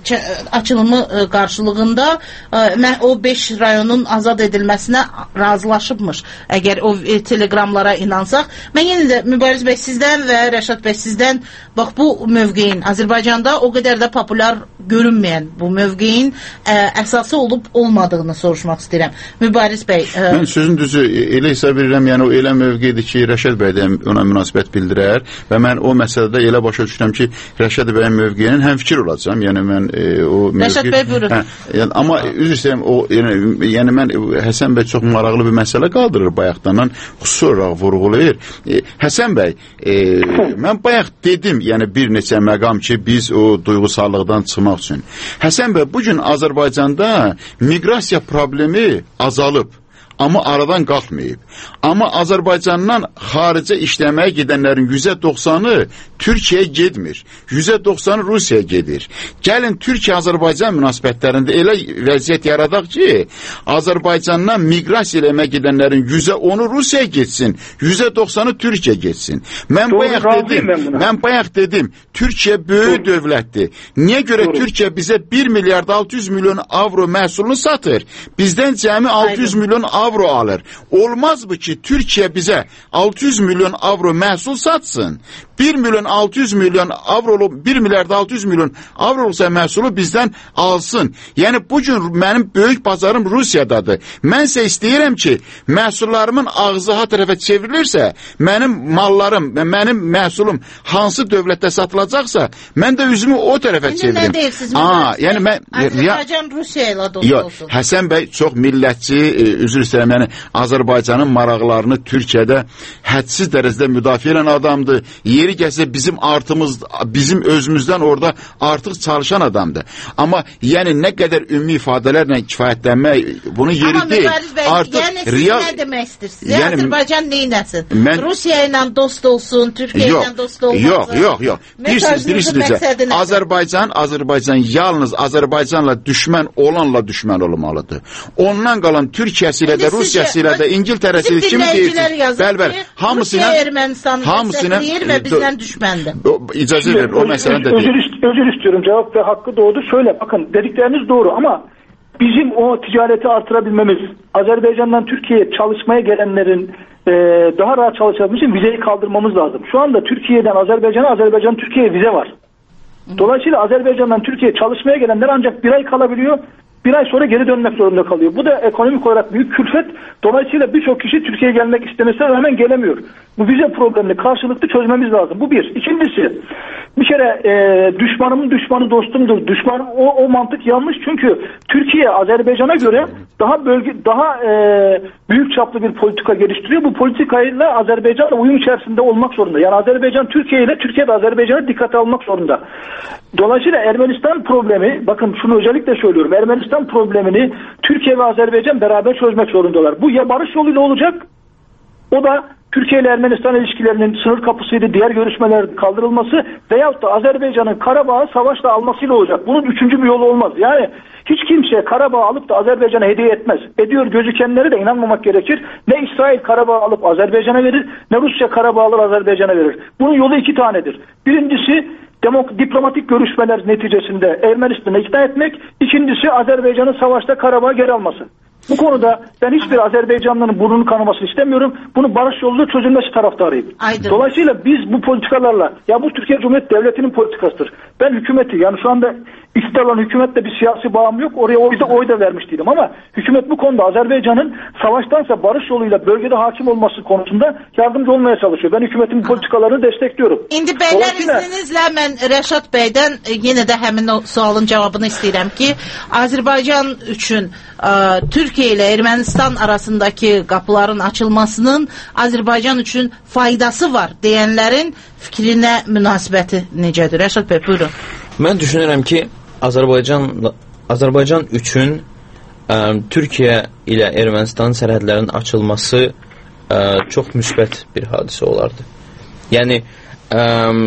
açılımı ə, qarşılığında ə, o beş rayonun azad edilməsinə razılaşıbmış. Əgər o e, telegramlara inansaq. Mən yenə də Mübariz bəy sizdən və Rəşad bəy sizdən bax bu mövqeyin Azərbaycanda o qədər də populyar görünməyən bu mövqeyin ə, əsası olub olmadığını soruşmaq istəyirəm. Mübariz bəy. Ə... Mən sözün düzü elə hesab edirəm, yəni o elə mövqedir ki, Rəşad bəy də ona münasibət bildirər və mən o məsələdə elə başa düşürəm ki, Rəşad bəyin mövqeyinin həmfikir olacağam. Yəni mən e, o mövqe... Rəşad bəy buyurun. Hə, yəni, amma üzr istəyirəm, o yəni, yəni mən Həsən bəy çox maraqlı bir məsələ qaldırır bayaqdan, xüsusi olaraq vurğulayır. E, Həsən bəy, e, mən bayaq dedim, yəni bir neçə məqam ki, biz o duyğusallıqdan çıxmaq üçün. Həsən bəy, bugün Azərbaycanda miqrasiya problemi azalıb. Amma aradan qalxmayıb. Amma Azərbaycandan xaricə işləməyə gedənlərin yüzdə doxsanı Türkiyəyə getmir. yüzdə doxsanı Rusiyaya gedir. Gəlin Türkiyə-Azərbaycan münasibətlərində elə vəziyyət yaradaq ki, Azərbaycandan miqrasiya eləməyə gedənlərin yüzdə onu Rusiyaya getsin, yüzdə doxsanı Türkiyəyə getsin. Mən Doğru, bayaq dedim, mən, mən bayaq dedim, Türkiyə böyük Doğru. dövlətdir. Niyə görə Doğru. Türkiyə bizə bir milyard altı yüz milyon avro məhsulunu satır? Bizdən cəmi altı yüz milyon avro alır. Olmaz mı ki Türkiyə bizə altı yüz milyon avro məhsul satsın? bir milyon altı yüz milyon avro, bir milyard altı yüz milyon avro olsa məhsulu bizdən alsın. Yəni bugün mənim böyük bazarım Rusiyadadır. Mən isə istəyirəm ki, məhsullarımın ağzı ha tərəfə çevrilirsə, mənim mallarım, mənim məhsulum hansı dövlətdə satılacaqsa, mən də üzümü o tərəfə çevirim. Nə deyirsiniz? Aa, yəni mən Azərbaycan Rusiya ilə dost olsun. Həsən bəy çox millətçi, e, üzr istəyirəm, yəni Azərbaycanın maraqlarını Türkiyədə hədsiz dərəcədə müdafiə edən adamdır. Yeri gəlsə bizim artımız, bizim özümüzdən orada artıq çalışan adamdır. Amma yəni nə qədər ümumi ifadələrlə kifayətlənmək bunun yeri Amma deyil. Bəy, artıq yəni siz real... nə demək istəyirsiniz? Yəni, Azərbaycan neynəsin? Mən... Rusiya ilə dost olsun, Türkiyə ilə dost olmaz. Yox, yox, yox. Bilirsiniz, Azərbaycan, Azərbaycan yalnız Azərbaycanla düşmən olanla düşmən olmalıdır. Ondan qalan Türkiyəsi ilə də, Rusiyası ilə də, İngiltərəsi ilə kimi deyirsiniz? Bəli, bəli. Hamısına hamısına və bizdən düşməndir. İcazə verin, o məsələni də deyil. Özür istiyorum, cevap ve hakkı doğdu. Şöyle bakın, dedikleriniz doğru ama bizim o ticareti artırabilmemiz, Azerbaycan'dan Türkiye'ye çalışmaya gelenlerin e, daha rahat çalışabilmesi için vizeyi kaldırmamız lazım. Şu anda Türkiye'den Azerbaycan'a, Azerbaycan Türkiye'ye vize var. Dolayısıyla Azerbaycan'dan Türkiye'ye çalışmaya gelenler ancak bir ay kalabiliyor. Bir ay sonra geri dönmek zorunda kalıyor. Bu da ekonomik olarak büyük külfet. Dolayısıyla birçok kişi Türkiye'ye gelmek istemese hemen gelemiyor. Bu vize problemini karşılıklı çözmemiz lazım. Bu bir. İkincisi, bir kere e, düşmanımın düşmanı dostumdur. Düşman o, o mantık yanlış. Çünkü Türkiye Azerbaycan'a göre daha bölge daha e, büyük çaplı bir politika geliştiriyor. Bu politikayla Azerbaycan'la uyum içerisinde olmak zorunda. Yani Azerbaycan Türkiye ile Türkiye de Azerbaycan'ı dikkate almak zorunda. Dolayısıyla Ermenistan problemi, bakın şunu özellikle söylüyorum. Ermenistan problemini Türkiye ve Azerbaycan beraber çözmek zorundalar. Bu ya barış yoluyla olacak, o da Türkiye ile Ermenistan ilişkilerinin sınır kapısıydı, diğer görüşmelerin kaldırılması veyahut da Azerbaycan'ın Karabağ'ı savaşla almasıyla olacak. Bunun üçüncü bir yolu olmaz. Yani hiç kimse Karabağ'ı alıp da Azerbaycan'a hediye etmez. Ediyor gözükenlere de inanmamak gerekir. Ne İsrail Karabağ'ı alıp Azerbaycan'a verir, ne Rusya Karabağ'ı alır Azerbaycan'a verir. Bunun yolu iki tanedir. Birincisi demok diplomatik görüşmeler neticesinde Ermenistan'ı ikna etmek. İkincisi Azerbaycan'ın savaşta Karabağ'ı geri alması. Bu konuda ben hiçbir Azerbaycanlı'nın burnunu kanamasını istemiyorum. Bunu barış yoluyla çözülmesi taraftarıyım. Aydın. Dolayısıyla biz bu politikalarla, ya bu Türkiye Cumhuriyeti Devleti'nin politikasıdır. Ben hükümeti, yani şu anda iktidar olan hükümetle bir siyasi bağım yok. Oraya oy da, oy da vermiş değilim ama hükümet bu konuda Azerbaycan'ın savaştansa barış yoluyla bölgede hakim olması konusunda yardımcı olmaya çalışıyor. Ben hükümetin politikalarını destekliyorum. İndi beyler izninizle ben Rəşad beydən yine de hemen o sualın cevabını istəyirəm ki, Azerbaycan üçün ə, Türkiye ile Ermənistan arasındaki kapıların açılmasının Azerbaycan üçün faydası var deyənlərin fikrinə münasibəti necədir? Rəşad bey, buyurun. Mən düşünürəm ki, Azərbaycan Azərbaycan üçün ə, Türkiyə ilə Ermənistan sərhədlərinin açılması ə, çox müsbət bir hadisə olardı. Yəni ə,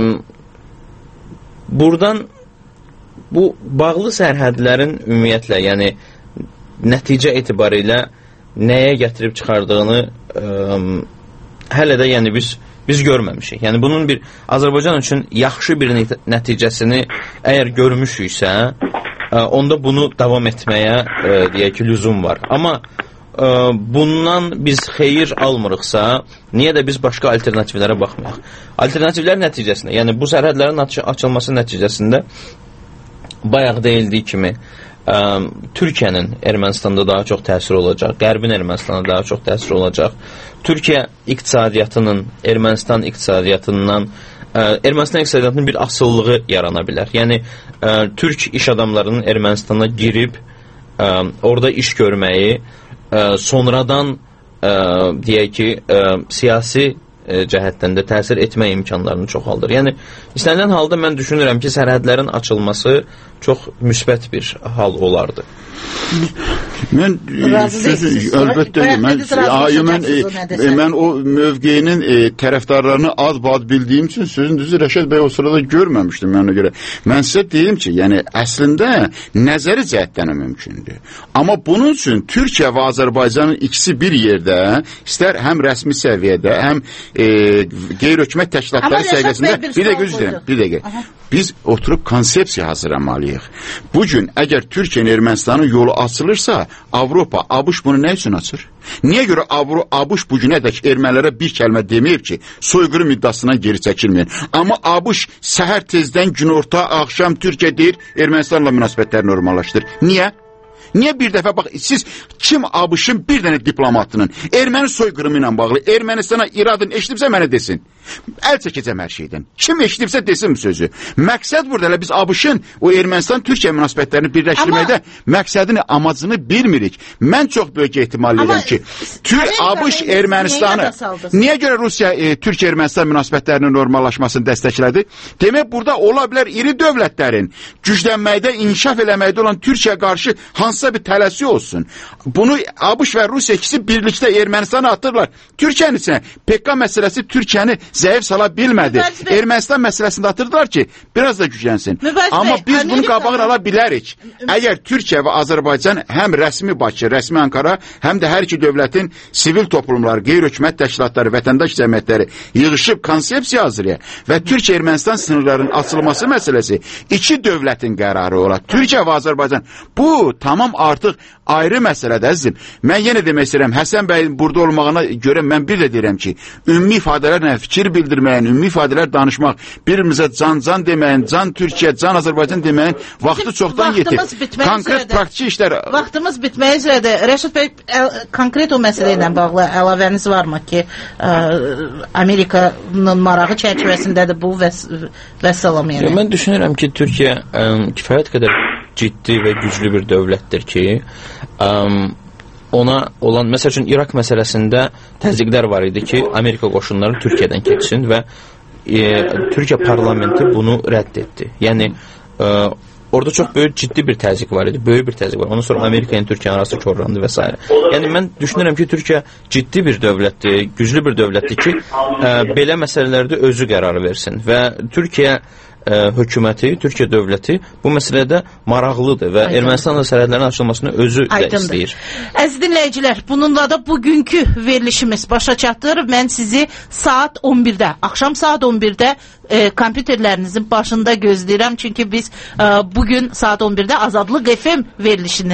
buradan bu bağlı sərhədlərin ümumiyyətlə, yəni nəticə etibarilə nəyə gətirib çıxardığını ə, hələ də yəni biz biz görməmişik. Yəni bunun bir Azərbaycan üçün yaxşı bir nəticəsini əgər görmüşüksə, onda bunu davam etməyə deyək ki, lüzum var. Amma bundan biz xeyir almırıqsa, niyə də biz başqa alternativlərə baxmayaq? Alternativlər nəticəsində, yəni bu sərhədlərin açılması nəticəsində bayaq deyildiyi kimi Ə, Türkiyənin Ermənistanda daha çox təsir olacaq, Qərbin Ermənistanda daha çox təsir olacaq. Türkiyə iqtisadiyyatının Ermənistan iqtisadiyyatından ə, Ermənistan iqtisadiyyatının bir asıllığı yarana bilər. Yəni ə, Türk iş adamlarının Ermənistana girib ə, orada iş görməyi ə, sonradan ə, deyək ki, ə, siyasi ə, cəhətdən də təsir etmə imkanlarını çoxaldır. Yəni istənilən halda mən düşünürəm ki, sərhədlərin açılması çox müsbət bir hal olardı. Mən sözü əlbəttə mən ayı mən e, mən o mövqeyinin e, tərəfdarlarını ad-bad bildiyim üçün sözün düzü Rəşad bəy o sırada görməmişdim mənə görə. Mən sizə deyim ki, yəni əslində nəzəri cəhətdən mümkündür. Amma bunun üçün Türkiyə və Azərbaycanın ikisi bir yerdə, istər həm rəsmi səviyyədə, həm e, qeyri-hökumət təşkilatları səviyyəsində bir dəqiqə üzr istəyirəm, bir dəqiqə. Biz oturub konsepsiya hazırlamalıyıq. Bugün əgər Türkiyə Ermənistanın yolu açılırsa, Avropa, ABŞ bunu nə üçün açır? Niyə görə ABŞ bugünədək ermənilərə bir kəlmə deməyib ki, soyqırım iddiasından geri çəkilməyin. Amma ABŞ səhər tezdən günorta, axşam Türkiyə deyir, Ermənistanla münasibətləri normallaşdır. Niyə? Niyə bir dəfə, bax, siz kim ABŞ-ın bir dənə diplomatının erməni soyqırımı ilə bağlı Ermənistana iradın eşitibsə mənə desin. Əl çəkəcəm hər şeydən. Kim eşitibsə desin bu sözü. Məqsəd burada elə biz ABŞ-ın o Ermənistan-Türkiyə münasibətlərini birləşdirməkdə məqsədini, amacını bilmirik. Mən çox böyük ehtimal edirəm ki, ABŞ Ermənistanı niyə görə Rusiya e, Türkiyə-Ermənistan münasibətlərinin normallaşmasını dəstəklədi? Demək, burada ola bilər iri dövlətlərin güclənməkdə, inkişaf eləməkdə olan Türkiyə qarşı hansısa bir tələsi olsun. Bunu ABŞ və Rusiya ikisi birlikdə Ermənistanı atırlar. Türkiyənin içinə P K K məsələsi Türkiyəni zəif sala bilmədi. Ermənistan məsələsində atırdılar ki, biraz da güclənsin. Amma biz bunu qabağını ala bilərik. Əgər Türkiyə və Azərbaycan həm rəsmi Bakı, rəsmi Ankara, həm də hər iki dövlətin sivil toplumları, qeyri-hökumət təşkilatları, vətəndaş cəmiyyətləri yığışıb konsepsiya hazırlayır və Türkiyə-Ermənistan sınırlarının açılması məsələsi iki dövlətin qərarı olar. Türkiyə və Azərbaycan. Bu tamam artıq ayrı məsələdir əzizim. Mən yenə demək istəyirəm, Həsən bəyin burada olmağına görə mən bir də deyirəm ki, ümumi ifadələrlə fikir fikir bildirməyin, ümumi ifadələr danışmaq, bir-birimizə can-can deməyin, can Türkiyə, can Azərbaycan deməyin vaxtı çoxdan yetib. Konkret praktiki işlər... Vaxtımız bitməyə üzrədir. Rəşad bəy, konkret o məsələ ilə bağlı əlavəniz varmı ki, ə, Amerikanın marağı çərçivəsindədir bu və, və salam yəni? Mən düşünürəm ki, Türkiyə ə, kifayət qədər ciddi və güclü bir dövlətdir ki, ə, ona olan, məsəl üçün, İraq məsələsində təzyiqlər var idi ki, Amerika qoşunları Türkiyədən keçsin və e, Türkiyə parlamenti bunu rədd etdi. Yəni, e, orada çox böyük ciddi bir təzyiq var idi, böyük bir təzyiq var. Ondan sonra Amerika ilə Türkiyə arası korlandı və s. Yəni, mən düşünürəm ki, Türkiyə ciddi bir dövlətdir, güclü bir dövlətdir ki, e, belə məsələlərdə özü qərar versin və Türkiyə Ə, hökuməti, Türkiyə dövləti bu məsələdə maraqlıdır və Ermənistanla sərhədlərin açılmasını özü də istəyir. Əziz dinləyicilər, bununla da bugünkü verilişimiz başa çatır. Mən sizi saat on birdə, axşam saat on birdə e, kompüterlərinizin başında gözləyirəm. Çünki biz e, bugün saat on birdə Azadlıq F M verilişini